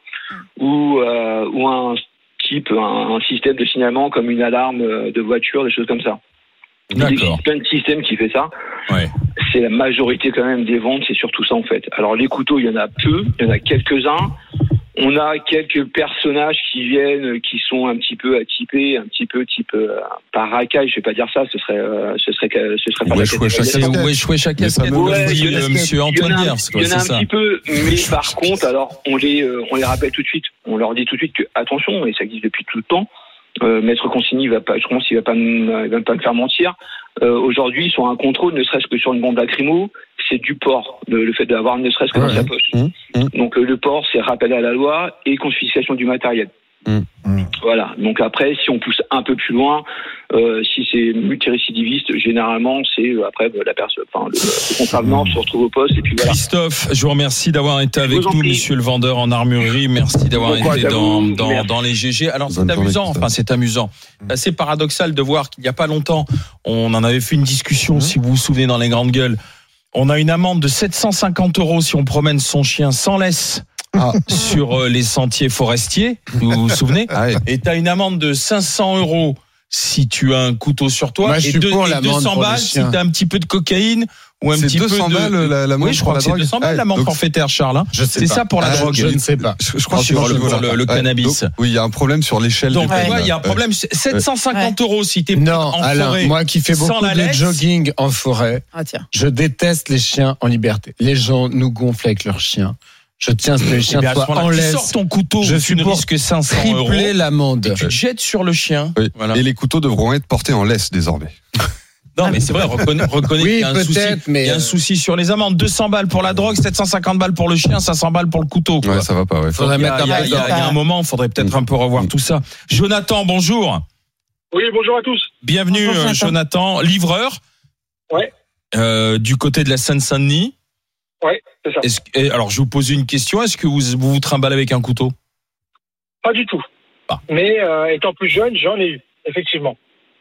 ou, euh, ou un type, un, un système de signalement comme une alarme euh, de voiture, des choses comme ça. Il D'accord. existe plein de systèmes qui fait ça. Ouais. C'est la majorité quand même des ventes, c'est surtout ça en fait. Alors les couteaux, il y en a peu, il y en a quelques-uns. On a quelques personnages qui viennent, qui sont un petit peu atypés, un petit peu type euh, par racaille, je vais pas dire ça, ce serait, euh, ce serait, ce serait pas la Wesh wesh catégorie. c'est wesh wesh à casquette, Ouais, comme dit il y en a- euh, monsieur il y en Antoine a un- Biers, quoi, Il y en a c'est un ça. petit peu, mais par contre, alors on les, euh, on les rappelle tout de suite. On leur dit tout de suite que attention, et ça existe depuis tout le temps. Euh, Maître Consigny va pas, je pense qu'il va pas, me- il va pas me faire mentir. Euh, Aujourd'hui, sur un contrôle, ne serait-ce que sur une bombe lacrymo, c'est du port. Le, le fait d'avoir ne serait-ce que dans Ouais. sa poche. Mmh, mmh. Donc euh, le port, c'est rappel à la loi et confiscation du matériel. Mmh. Mmh. Voilà. Donc après, si on pousse un peu plus loin, euh, si c'est multirécidiviste, généralement, c'est euh, après euh, la personne, enfin le, le contravenant se retrouve au poste et puis voilà. Christophe, je vous remercie d'avoir été avec vous en nous, prie. monsieur le vendeur en armurerie. Merci d'avoir Bon courage été à dans, vous. dans, Merci. dans les G G. Alors, Bonne c'est journée, amusant, Christophe. enfin, c'est amusant. C'est assez paradoxal de voir qu'il n'y a pas longtemps, on en avait fait une discussion, Mmh. si vous vous souvenez, dans les grandes gueules. On a une amende de sept cent cinquante euros si on promène son chien sans laisse Ah. sur euh, les sentiers forestiers. Vous vous souvenez? Ah ouais. Et t'as une amende de cinq cents euros si tu as un couteau sur toi. Moi, je et, suis deux- pour et l'amende deux cents pour les balles si chiens. t'as un petit peu de cocaïne ou un C'est petit deux peu cents de... balles la, la Oui, je crois que c'est deux cents balles l'amende forfaitaire, Charles. hein. Je sais C'est pas. ça pour la Ah, drogue. Je ne sais pas. Je, je crois que c'est Sur dans ce le- niveau-là. pour le- le Ouais. cannabis. Donc, oui, il y a un problème sur l'échelle Donc, des tu peines. vois, il y a un Ouais. problème. C'est sept cent cinquante euros si t'es Non, en Alain, forêt. moi qui fais sans beaucoup la de laisse. jogging en forêt, Ah tiens. je déteste les chiens en liberté. Les gens nous gonflent avec leurs chiens. Je tiens à ce que les Eh chiens bien, à ce soient moment-là, en tu laisse. sors ton couteau, Je tu suis ne pour risques cinq cents euros. Tripler l'amende. Et tu te jettes sur le chien. Oui. Voilà. Et les couteaux devront être portés en laisse désormais. Non, mais c'est vrai, reconnais, reconnais Oui, qu'il y a un souci. peut-être, mais, Il y a un euh, souci sur les amendes. deux cents balles pour la drogue, sept cent cinquante balles pour le chien, cinq cents balles pour le couteau. quoi. Ouais, ça va pas. Ouais. Faudrait Il y a, mettre un il y a- peu il y a- d'ordre. il y a un moment, il faudrait peut-être un peu revoir tout ça. Jonathan, bonjour. Oui, bonjour à tous. Bienvenue, Bonjour, euh, Jonathan. Jonathan, livreur. Ouais. Euh, du côté de la Seine-Saint-Denis. Ouais, c'est ça. Est-ce que- et alors, je vous pose une question. Est-ce que vous vous, vous trimballez avec un couteau? Pas du tout. Ah. Mais euh, étant plus jeune, j'en ai eu, effectivement.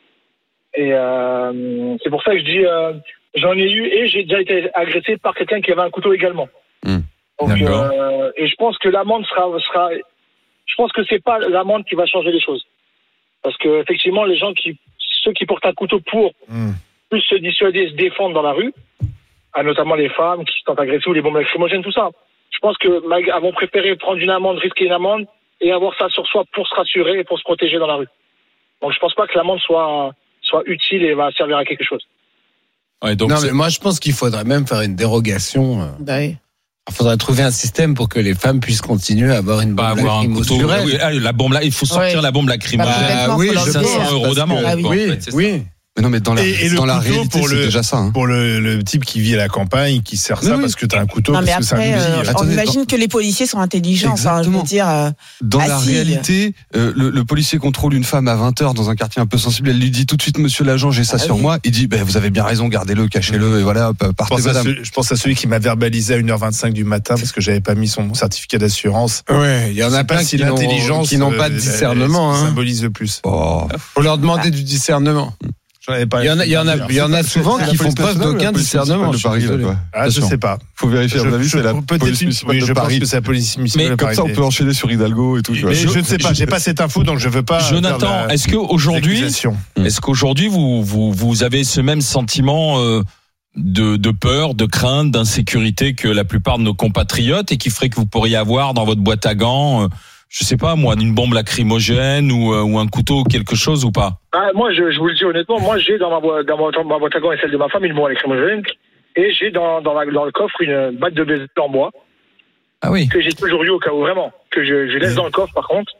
Et euh, c'est pour ça que je dis, euh, j'en ai eu et j'ai déjà été agressé par quelqu'un qui avait un couteau également. Hmm. Donc, D'accord. euh, et je pense que l'amende sera, sera, je pense que c'est pas l'amende qui va changer les choses, parce que effectivement, les gens qui, ceux qui portent un couteau pour Mmh. plus se dissuader, et se défendre dans la rue, ah, notamment les femmes qui se tentent agresser ou les bombes lacrymogènes, tout ça. Je pense que mag- avons préféré prendre une amende, risquer une amende et avoir ça sur soi pour se rassurer et pour se protéger dans la rue. Donc je pense pas que l'amende soit soit utile et va servir à quelque chose. Ouais, donc non, c'est- mais moi, je pense qu'il faudrait même faire une dérogation. euh. Bah oui. Il faudrait trouver un système pour que les femmes puissent continuer à avoir une pas bombe avoir un lacrymo couteau. sur elles. Oui, ah, la bombe là, il faut sortir Ouais. la bombe lacrymogène. Bah, complètement, oui, faut je l'enlever. cinq cents euros parce d'amende. que- Ah oui. quoi, en Oui, fait, c'est ça. oui. Mais non, mais dans la, Et, et le dans la couteau réalité, pour c'est le, déjà ça. Hein. pour le, le type qui vit à la campagne, qui sert ça Oui, parce que t'as un couteau, Non, mais parce que après, c'est un euh, outil. on Attendez, imagine dans- que les policiers sont intelligents. Enfin, je veux Exactement. dire, euh, Dans Ah, la si. réalité, euh, le, le policier contrôle une femme à vingt heures dans un quartier un peu sensible. Elle lui dit tout de suite, monsieur l'agent, j'ai ça Ah sur oui. moi. Il dit, ben, vous avez bien raison, gardez-le, cachez-le, et voilà, Je partez, pense, à madame. ce- je pense à celui qui m'a verbalisé à une heure vingt-cinq du matin parce que j'avais pas mis son certificat d'assurance. Ouais, il y en Je a sais pas plein si qui n'ont, l'intelligence qui n'ont pas de euh, discernement. Hein. symbolise le plus. Oh. Faut leur demander du discernement. J'en avais pas. Il y en a, il y en a, il y en a souvent C'est la qui font police preuve nationale ou la d'aucun police discernement. municipale de je suis Paris, là, désolé. quoi. Ah, je Attention. sais pas. Faut vérifier, à mon avis, c'est la peut-être police une- municipale oui, de je pense Paris. que c'est la police municipale Mais de Comme Paris. ça, on peut enchaîner sur Hidalgo et tout. tu vois. Mais je- je ne sais pas, j'ai pas cette info, donc je veux pas. Jonathan, faire la- est-ce qu'aujourd'hui, l'accusation. est-ce qu'aujourd'hui vous, vous, vous avez ce même sentiment euh, de, de peur, de crainte, d'insécurité que la plupart de nos compatriotes et qui ferait que vous pourriez avoir dans votre boîte à gants, euh, je sais pas moi, une bombe lacrymogène ou, euh, ou un couteau ou quelque chose ou pas? Ah, moi, je, je vous le dis honnêtement, moi, j'ai dans ma, boi- dans ma, dans ma boîte à gants et celle de ma femme une bombe lacrymogène. Et j'ai dans, dans, la, dans le coffre une batte de baseball en bois Ah oui. que j'ai toujours eu au cas où, vraiment. Que je, je laisse dans le coffre, par contre.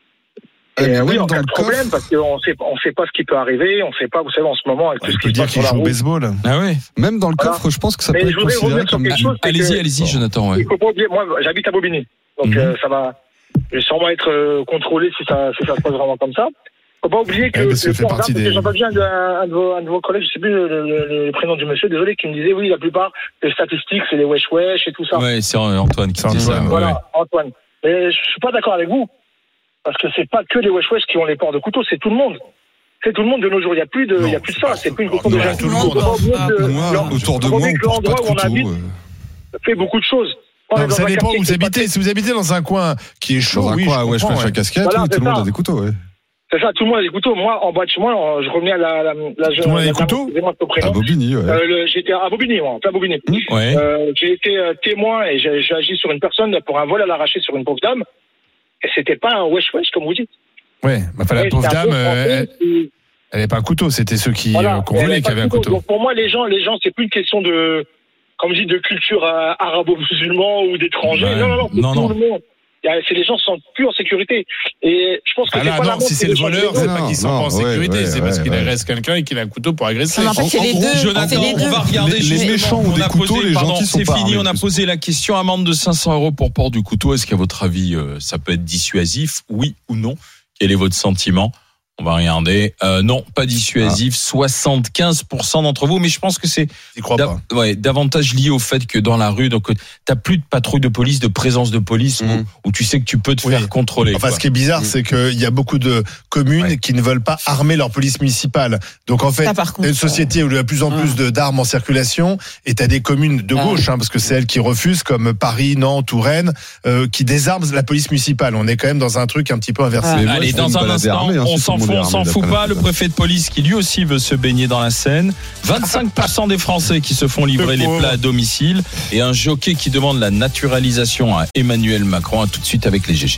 Ah, Et mais euh, oui, même en dans cas le de problème, coffre- parce qu'on sait, on sait pas ce qui peut arriver, on sait pas, vous savez, en ce moment, avec tout Il ce peut qui se dire passe qu'il sur la joue au route. baseball. Ah oui. Même dans le Voilà. coffre, je pense que ça Mais peut je être voudrais considéré revenir sur comme. quelque chose. c'est Allez-y, que- allez-y, Jonathan. Ouais. Il faut pas oublier, moi, j'habite à Bobigny. Donc, Mhm. euh, ça va, je vais sûrement être euh, contrôlé si ça, si ça se passe vraiment comme ça. Faut pas oublier que Ouais, parce que le ça fait port partie d'armes, des- j'ai entendu un de, un, de vos, un de vos collègues, je sais plus le, le, le, le prénom du monsieur, désolé, qui me disait, oui, la plupart des statistiques, c'est les wesh wesh et tout ça. Ouais, c'est Antoine qui C'est dit ça. Antoine, ouais, Voilà, ouais. Antoine. Mais je suis pas d'accord avec vous. Parce que c'est pas que les wesh wesh qui ont les ports de couteau, c'est tout le monde. C'est tout le monde de nos jours. Il y a plus de, il y a plus de ça. C'est plus une question de non, gens. tout le monde. Faut pas oublier que Moi, l'en- autour de faut pas moi, oublier on que porte pas de l'endroit où on couteau. habite euh. fait beaucoup de choses. On est Non, dans ça un dépend quartier où qui vous est pas habitez. Si vous habitez dans un coin qui est chaud, Dans un oui, coin, je ouais, je comprends, fais ouais. la casquette, Voilà, oui, tout c'est le monde ça. a des couteaux, ouais. C'est ça, tout le monde a des couteaux. Moi, en bas de chez moi, je revenais à la, la, la Tout le monde a des la- couteaux excusez-moi de ton prénom. À Bobigny, ouais. Euh, le- J'étais à Bobigny, moi, en plein Bobigny. Ouais. Euh, j'ai été euh, témoin et j'ai j'ai agi sur une personne pour un vol à l'arraché sur une pauvre dame. Et c'était pas un wesh wesh, comme vous dites. Ouais, mais enfin, la Et pauvre c'était un dame, pauvre euh, Français elle qui- elle avait pas un couteau, c'était ceux qui Voilà. euh, qu'on Et elle voulait avait qui pas avaient de un couteau. Donc pour moi, les gens, les gens, c'est plus une question de, comme je dis, de culture euh, arabo-musulman ou d'étrangers. Ouais. Non, non, non, c'est Non, tout non. le monde. Il y a- C'est les gens qui sont plus en sécurité. Et je pense que Ah c'est là, pas la non, honte si c'est que le les gens voleur, disent. c'est Non, pas qu'il sont pas en non, sécurité, ouais, c'est ouais, parce qu'il ouais. agresse quelqu'un et qu'il a un couteau pour agresser. Non, mais en fait, c'est les deux. Jonathan, C'est les on deux. va regarder Les- les justement, méchants ont on des a couteaux, posé- les pardon, gentils sont c'est pas fini, armés, on a plus. posé la question, amende de cinq cents euros pour port du couteau. Est-ce qu'à votre avis, euh, ça peut être dissuasif, oui ou non? Quel est votre sentiment? On va regarder. Euh, non, pas dissuasif. soixante-quinze pour cent d'entre vous, mais je pense que c'est J'y crois da- pas. ouais, davantage lié au fait que dans la rue, donc t'as plus de patrouille de police, de présence de police où, Mhm. où tu sais que tu peux te Oui. faire contrôler. Enfin, quoi. ce qui est bizarre, Mm. c'est qu'il y a beaucoup de communes Ouais. qui ne veulent pas armer leur police municipale. Donc, en fait, Ça, par il y a contre, une société où il y a de plus en plus de- d'armes en circulation, et t'as des communes de Ah. gauche, hein, parce que c'est elles qui refusent, comme Paris, Nantes ou Rennes, euh, qui désarment la police municipale. On est quand même dans un truc un petit peu inversé. Ah. Mais moi, Allez, je fais dans une un balade instant, armée, hein, on si s'en tout le fout, monde est on s'en armé fout d'après pas. la- Le préfet de police qui lui aussi veut se baigner dans la Seine. vingt-cinq pour cent des Français qui se font livrer les plats à domicile. Et un jockey qui demande la naturalisation à Emmanuel Macron. À tout de suite avec les G G.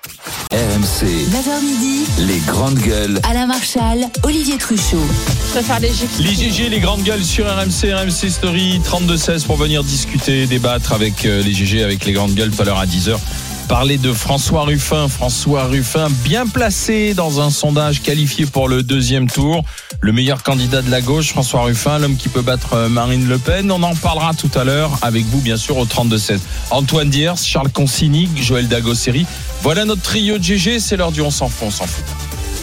R M C, neuf heures midi, les grandes gueules. Alain Marchal, Olivier Truchot. Je préfère les G. Les G G, les grandes gueules sur R M C, R M C Story, trente-deux seize pour venir discuter, débattre avec euh, les G G, avec les grandes gueules tout à l'heure à dix heures. Parler de François Ruffin. François Ruffin, bien placé dans un sondage qualifié pour le deuxième tour. Le meilleur candidat de la gauche, François Ruffin, l'homme qui peut battre euh, Marine Le Pen. On en parlera tout à l'heure avec vous, bien sûr, au trente-deux seize. Antoine Diers, Charles Consigny, Joël Dagosseri. Voilà notre trio de G G. C'est l'heure du on s'en fout, on s'en fout.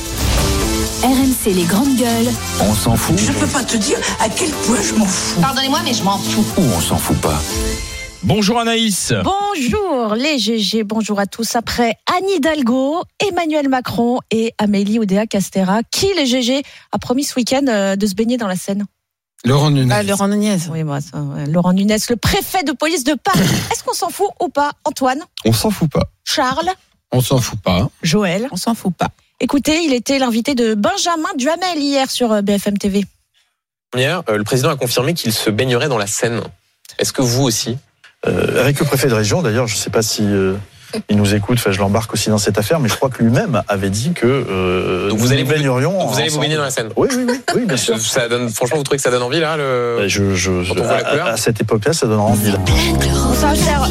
R M C les grandes gueules. On s'en fout Je peux pas te dire à quel point je m'en fous. Pardonnez-moi, mais je m'en fous. ou on s'en fout pas. Bonjour Anaïs. Bonjour les G G, bonjour à tous. Après Anne Hidalgo, Emmanuel Macron et Amélie Oudéa-Castéra, qui les G G a promis ce week-end euh, de se baigner dans la Seine? Laurent Nunez. Ah, Laurent Nunez. Oui, moi, ça, ouais. Laurent Nunez, le préfet de police de Paris. Est-ce qu'on s'en fout ou pas? Antoine, On s'en fout pas. Charles, On s'en fout pas. Joël. On s'en fout pas. Écoutez, il était l'invité de Benjamin Duhamel hier sur euh, B F M T V. Hier, euh, le président a confirmé qu'il se baignerait dans la Seine. Est-ce que vous aussi? Euh, avec le préfet de région, d'ailleurs, je ne sais pas si euh, il nous écoute, enfin, je l'embarque aussi dans cette affaire, mais je crois que lui-même avait dit que euh, Donc nous vous allez nous vous- baignerions. Donc vous allez vous ensemble. baigner dans la Seine? Oui, oui, oui, oui, bien sûr. Ça donne, franchement, vous trouvez que ça donne envie là le... Ben, Je, je, Quand on voit la couleur à, à cette époque-là, ça donnera envie. Là. Bon, ça va faire,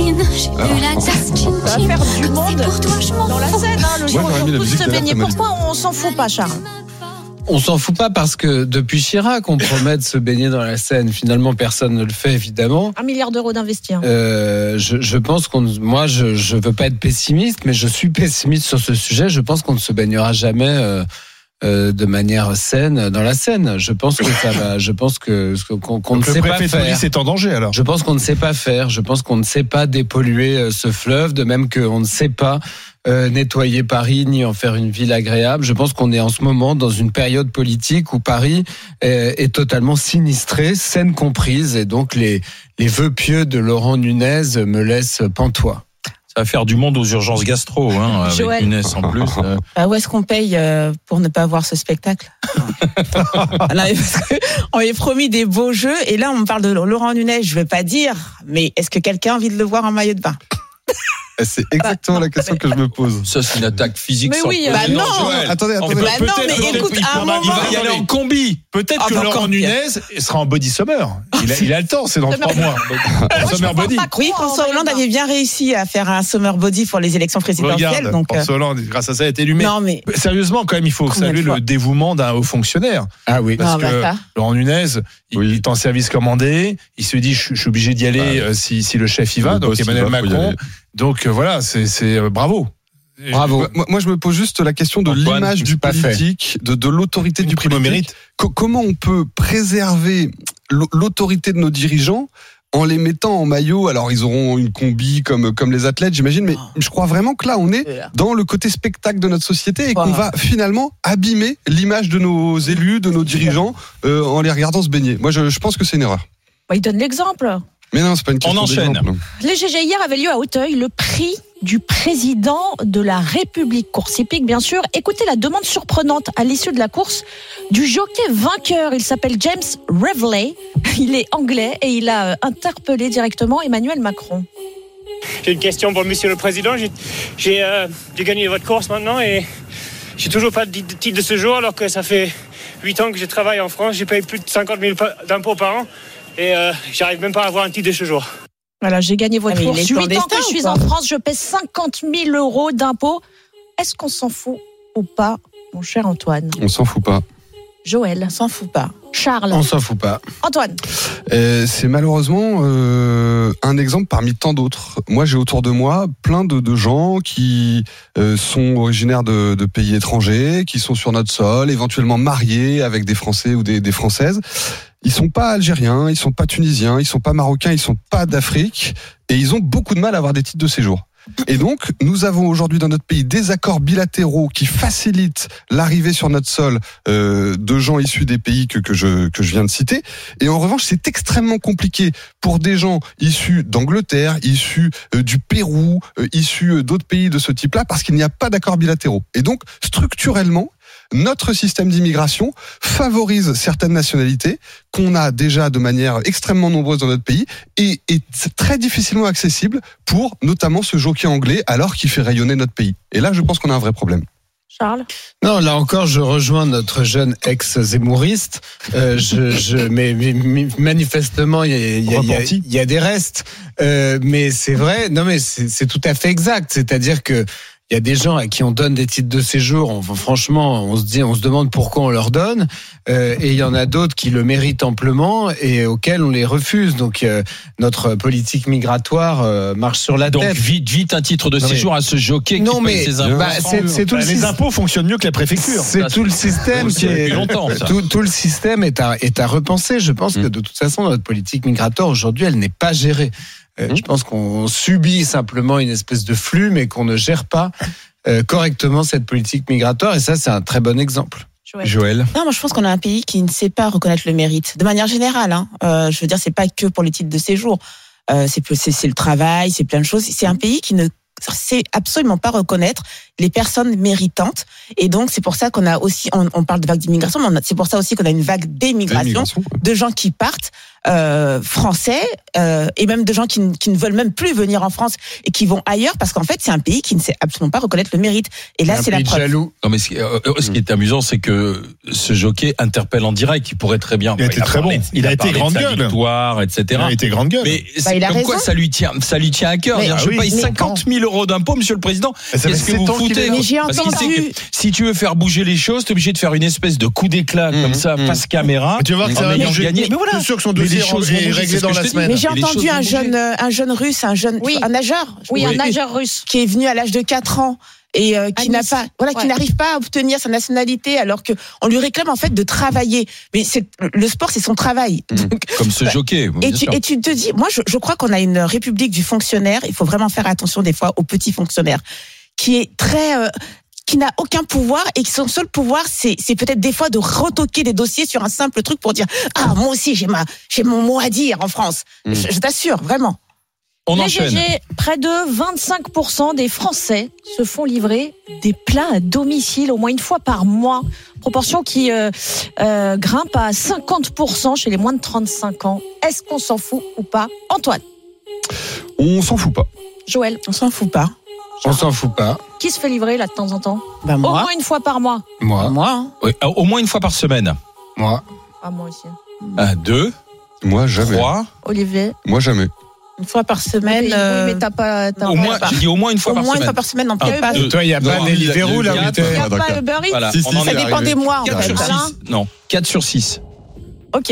ça va faire du monde dans la Seine, hein, le jour Moi, où j'aurais ils mis la vont tous musique se de la baigner. Famille. Pourquoi on s'en fout pas, Charles? On s'en fout pas parce que depuis Chirac, on promet de se baigner dans la Seine. Finalement, personne ne le fait, évidemment. Un milliard d'euros d'investir. Euh, je, je pense qu'on, moi, je, je veux pas être pessimiste, mais je suis pessimiste sur ce sujet. Je pense qu'on ne se baignera jamais euh, euh, de manière saine dans la Seine. Je pense que ça va. Je pense que qu'on, qu'on ne sait pas faire. Le préfet de police est en danger alors. Je pense qu'on ne sait pas faire. Je pense qu'on ne sait pas dépolluer euh, ce fleuve, de même qu'on ne sait pas. Euh, nettoyer Paris ni en faire une ville agréable. Je pense qu'on est en ce moment dans une période politique où Paris est, est totalement sinistré, Seine comprise, et donc les, les vœux pieux de Laurent Nunez me laissent pantois. Ça va faire du monde aux urgences gastro, hein, avec Joël. Nunez en plus. Euh. Bah, où est-ce qu'on paye euh, pour ne pas voir ce spectacle? Non, mais parce que on avait promis des beaux jeux et là on me parle de Laurent Nunez. Je vais pas dire, mais est-ce que quelqu'un a envie de le voir en maillot de bain? C'est exactement la question que je me pose. Ça, c'est une attaque physique. Mais sans oui, bah non. Joël. Attendez, attendez. Bah non, mais écoute, à un moment, Il va y aller en combi. Peut-être Ah, que bah, Laurent encore Nunez sera en body summer. Il a, il a le temps, c'est dans trois mois. Summer body. oui, François Hollande avait bien réussi à faire un summer body pour les élections présidentielles. Regarde, donc, euh, François Hollande, grâce à ça, a été élu. Mais non, mais sérieusement, quand même, il faut Combien de saluer fois le dévouement d'un haut fonctionnaire. Ah oui. Parce Non, bah, que ça. Laurent Nunez, il Oui. est en service commandé. Il se dit, je, je suis obligé d'y aller Ah, euh, si, si le chef y va. le Donc boss y Emmanuel va, faut y Macron. aller. Donc euh, voilà, c'est, c'est euh, bravo. Bravo. Moi, moi, je me pose juste la question de Antoine, l'image du pas fait. politique, de, de l'autorité Une du prime au politique. mérite. Co- comment on peut préserver l'au- l'autorité de nos dirigeants en les mettant en maillot? Alors, ils auront une combi comme, comme les athlètes, j'imagine, mais je crois vraiment que là, on est dans le côté spectacle de notre société et qu'on va finalement abîmer l'image de nos élus, de nos dirigeants, euh, en les regardant se baigner. Moi, je, je pense que c'est une erreur. Bah, il donne l'exemple. Mais non, c'est pas une question On enchaîne. d'exemple. Les G G hier avait lieu à Auteuil, le prix du président de la République, course hippique bien sûr. Écoutez la demande surprenante à l'issue de la course du jockey vainqueur. Il s'appelle James Revley, il est anglais et il a interpellé directement Emmanuel Macron. J'ai une question pour Monsieur le Président. J'ai, j'ai, euh, j'ai gagné votre course maintenant et j'ai toujours pas de titre de séjour alors que ça fait huit ans que je travaille en France. J'ai payé plus de cinquante mille d'impôts par an et euh, j'arrive même pas à avoir un titre de séjour. Voilà, j'ai gagné votre Ah, mais il course. est huit ans clandestin que je ou suis quoi en France, je paie cinquante mille euros d'impôts. Est-ce qu'on s'en fout ou pas, mon cher Antoine? On s'en fout pas. Joël, on s'en fout pas. Charles, On s'en fout pas. Antoine. Euh, c'est malheureusement euh, un exemple parmi tant d'autres. Moi, j'ai autour de moi plein de, de gens qui euh, sont originaires de, de pays étrangers, qui sont sur notre sol, éventuellement mariés avec des Français ou des, des Françaises. Ils sont pas algériens, ils sont pas tunisiens, ils sont pas marocains, ils sont pas d'Afrique, et ils ont beaucoup de mal à avoir des titres de séjour. Et donc, nous avons aujourd'hui dans notre pays des accords bilatéraux qui facilitent l'arrivée sur notre sol euh, de gens issus des pays que, que, je, que je viens de citer. Et en revanche, c'est extrêmement compliqué pour des gens issus d'Angleterre, issus euh, du Pérou, euh, issus euh, d'autres pays de ce type-là, parce qu'il n'y a pas d'accords bilatéraux. Et donc, structurellement, notre système d'immigration favorise certaines nationalités qu'on a déjà de manière extrêmement nombreuse dans notre pays et est très difficilement accessible pour notamment ce jockey anglais alors qu'il fait rayonner notre pays. Et là, je pense qu'on a un vrai problème. Charles. Non, là encore, je rejoins notre jeune ex-zémouriste. Euh, je, je, mais, mais, mais manifestement, il y a, il y a, il y a, il y a des restes. Euh, mais c'est vrai, non, mais c'est, c'est tout à fait exact. C'est-à-dire que il y a des gens à qui on donne des titres de séjour. On, franchement, on se dit, on se demande pourquoi on leur donne. Euh, et il y en a d'autres qui le méritent amplement et auxquels on les refuse. Donc euh, notre politique migratoire euh, marche sur la Donc, tête. Donc vite, vite un titre de non séjour mais, à ce jockey non qui mais paye ses impôts. bah, c'est, c'est tout bah, le les système. impôts fonctionnent mieux que la préfecture. C'est Ça, tout le système qui est longtemps, ça. tout, tout le système est à est à repenser. Je pense mmh. que de toute façon notre politique migratoire aujourd'hui elle n'est pas gérée. Euh, mmh. Je pense qu'on subit simplement une espèce de flux, mais qu'on ne gère pas euh, correctement cette politique migratoire. Et ça, c'est un très bon exemple. Joël. Joël. Non, moi je pense qu'on a un pays qui ne sait pas reconnaître le mérite, de manière générale. Hein. Euh, je veux dire, c'est pas que pour les titres de séjour. Euh, c'est, c'est, c'est le travail, c'est plein de choses. C'est un pays qui ne sait absolument pas reconnaître les personnes méritantes. Et donc, c'est pour ça qu'on a aussi, on, on parle de vague d'immigration, mais on a, c'est pour ça aussi qu'on a une vague d'émigration, de gens qui partent, euh, français, euh, et même de gens qui, qui ne veulent même plus venir en France et qui vont ailleurs, parce qu'en fait, c'est un pays qui ne sait absolument pas reconnaître le mérite. Et là, un c'est la preuve. Jaloux. Non, mais ce, euh, ce qui est amusant, c'est que ce jockey interpelle en direct. Il pourrait très bien. Il a été il a très parlé, bon. Il, il a, a été grande de sa gueule. Victoire, et cetera. Il a été grande gueule. Mais Bah, c'est il a comme raison. quoi ça lui tient, ça lui tient à cœur. Mais, Dire, ah je oui, paye mais cinquante mille euros d'impôts, monsieur le président. Et ça Qu'est-ce fait que vous sept ans qu'il foutez est là. Mais j'ai Parce qu'il entendu- sait que si tu veux faire bouger les choses, t'es obligé de faire une espèce de coup d'éclat Mmh, comme ça, mmh. face caméra. Mais tu vas voir que en ça va ayant bouger. gagné. Mais voilà. Je suis sûr que son Mais dossier les choses est vont bouger, réglé c'est ce dans que la je te dis. semaine. Mais j'ai Et les entendu choses vont un bouger. jeune, euh, un jeune russe, un jeune, Oui. un nageur. Oui, Oui. un nageur russe. Qui est venu à l'âge de quatre ans et euh, qui À n'a Nice. pas, voilà, qui Ouais. n'arrive pas à obtenir sa nationalité alors que on lui réclame en fait de travailler. Mais c'est le sport, c'est son travail. Donc, Comme ce bah, jockey. et, tu, et tu te dis, moi, je, je crois qu'on a une république du fonctionnaire. Il faut vraiment faire attention des fois aux petits fonctionnaires, qui est très, euh, qui n'a aucun pouvoir et que son seul pouvoir, c'est, c'est peut-être des fois de retoquer des dossiers sur un simple truc pour dire, ah, moi aussi, j'ai ma, j'ai mon mot à dire en France. Mmh. Je, je t'assure, vraiment. On Les enchaîne. G G, près de vingt-cinq pour cent des Français se font livrer des plats à domicile au moins une fois par mois. Proportion qui euh, euh, grimpe à cinquante pour cent chez les moins de trente-cinq ans. Est-ce qu'on s'en fout ou pas? Antoine, On s'en fout pas. Joël, On s'en fout pas. On s'en fout pas. qui se fait livrer là de temps en temps? Ben Au moi, moins une fois par mois. Moi, moi. hein. Oui, au moins une fois par semaine. moi. Ah, moi aussi. Un, deux, Moi, jamais. trois. Olivier. Moi, jamais. Une fois par semaine. Oui, euh, mais t'as pas. T'as Au pas- moins, j'ai dit au moins une fois Au par moins une semaine. fois par semaine, non, Un, peut-être pas. deux, Toi, il n'y a pas non, Deliveroo le là où quatre, t'es. Il n'y a Ah, pas d'accord. Uber Eats. Voilà, Si, si, on en si, est Ça c'est dépend arrivé. des mois, en quatre fait. sur Alain. six. Non, quatre sur six. Ok.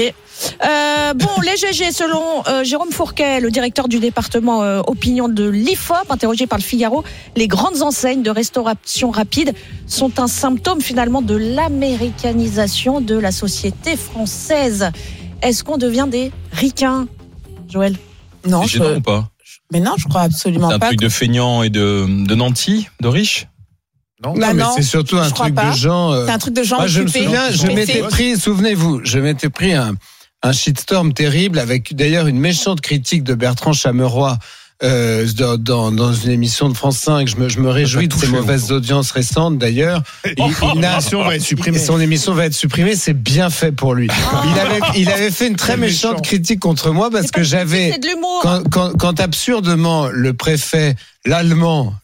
Euh, bon, les G G, selon euh, Jérôme Fourquet, le directeur du département euh, opinion de l'I F O P, interrogé par le Figaro, les grandes enseignes de restauration rapide sont un symptôme finalement de l'américanisation de la société française. Est-ce qu'on devient des ricains, Joël? Non, C'est je, gênant ou pas? mais non, je crois absolument C'est un pas. truc de feignants et de, de nantis, de riches? Non, Bah Non, mais non, c'est surtout un je crois truc pas. de gens. euh, C'est un truc de gens Moi, je me occupés. souviens, je Mais m'étais c'est- pris, souvenez-vous, je m'étais pris un, un shitstorm terrible avec d'ailleurs une méchante critique de Bertrand Chameroy euh, dans, dans, dans une émission de France cinq. Je me, je me réjouis de ses touché, mauvaises audiences récentes d'ailleurs. Il, il n'a- L'émission va être supprimée. Son émission va être supprimée, c'est bien fait pour lui. Il avait, il avait fait une très C'est méchante méchant. critique contre moi parce C'est pas que une critique, j'avais, c'est de l'humour. quand, quand, quand absurdement le préfet, l'allemand,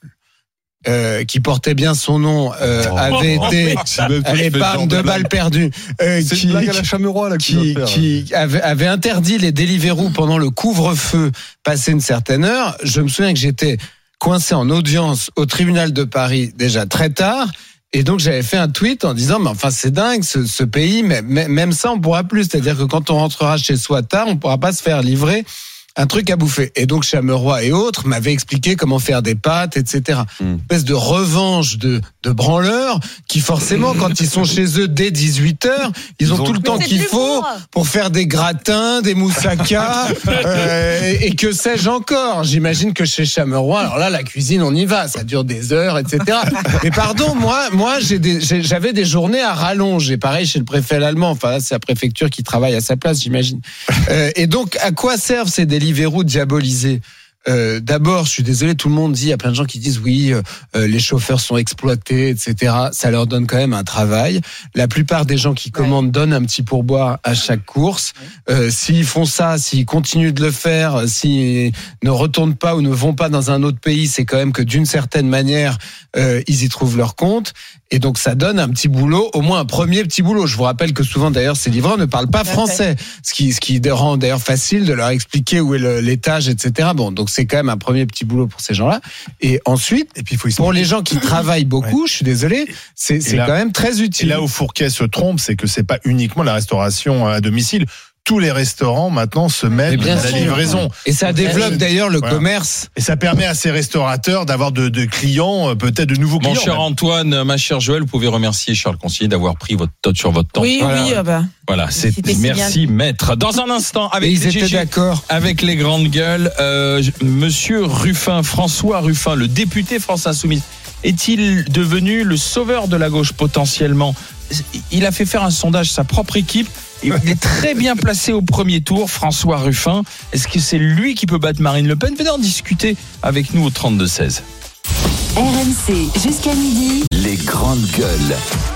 euh, qui portait bien son nom, euh, avait été à l'épargne de balles perdues, euh, C'est qui, une blague à la Chameroy, là, qui, qui, qui avait, avait interdit les Deliveroo pendant le couvre-feu passé une certaine heure. Je me souviens que j'étais coincé en audience au tribunal de Paris déjà très tard. Et donc j'avais fait un tweet en disant mais enfin c'est dingue ce, ce pays, mais, mais même ça on pourra plus, c'est-à-dire que quand on rentrera chez soi tard, on pourra pas se faire livrer un truc à bouffer. Et donc Chameroy et autres m'avaient expliqué comment faire des pâtes, et cetera. Mm. Une espèce de revanche de, de branleurs qui forcément quand ils sont chez eux dès dix-huit heures, ils, Ils ont ont tout le le temps Mais c'est qu'il de faut l'humour. pour faire des gratins, des moussaka euh, et, et que sais-je encore. J'imagine que chez Chameroy, alors là la cuisine on y va, ça dure des heures, et cetera. Mais pardon, moi, moi j'ai des, j'ai- j'avais des journées à rallonge. Et pareil chez le préfet allemand. Enfin là c'est la préfecture qui travaille à sa place, j'imagine. Euh, et donc à quoi servent ces Deliveroo diabolisés? Euh, D'abord, je suis désolé, tout le monde dit, il y a plein de gens qui disent oui, euh, les chauffeurs sont exploités, et cetera. Ça leur donne quand même un travail. La plupart des gens qui commandent donnent un petit pourboire à chaque course. Euh, s'ils font ça, s'ils continuent de le faire, s'ils ne retournent pas ou ne vont pas dans un autre pays, c'est quand même que d'une certaine manière, euh, ils y trouvent leur compte. Et donc ça donne un petit boulot, au moins un premier petit boulot. Je vous rappelle que souvent d'ailleurs ces livreurs ne parlent pas français, ce qui ce qui rend d'ailleurs facile de leur expliquer où est le- l'étage, et cetera. Bon, donc c'est quand même un premier petit boulot pour ces gens-là. Et ensuite, Et puis, il faut pour les gens qui travaillent beaucoup, je suis désolé, c'est c'est là- quand même très Et utile. là où Fourquet se trompe, c'est que c'est pas uniquement la restauration à domicile. Tous les restaurants maintenant se Mais mettent bien à la sûr. livraison. Et ça développe d'ailleurs le Voilà. commerce. Et ça permet à ces restaurateurs d'avoir de, de clients, euh, peut-être de nouveaux Mon clients. cher même. Antoine, ma chère Joël, vous pouvez remercier Charles Conseiller d'avoir pris votre note sur votre temps. Oui, Voilà. oui, ah bah. Voilà, c'est C'était si merci maître. Dans un instant, Et avec ils les étaient G G, d'accord. avec les grandes gueules, euh, Monsieur Ruffin, François Ruffin, le député France Insoumise, est-il devenu le sauveur de la gauche potentiellement? Il a fait faire un sondage, sa propre équipe. Il est très bien placé au premier tour, François Ruffin. Est-ce que c'est lui qui peut battre Marine Le Pen? Venez en discuter avec nous au trente-deux seize. R M C jusqu'à midi. Les grandes gueules.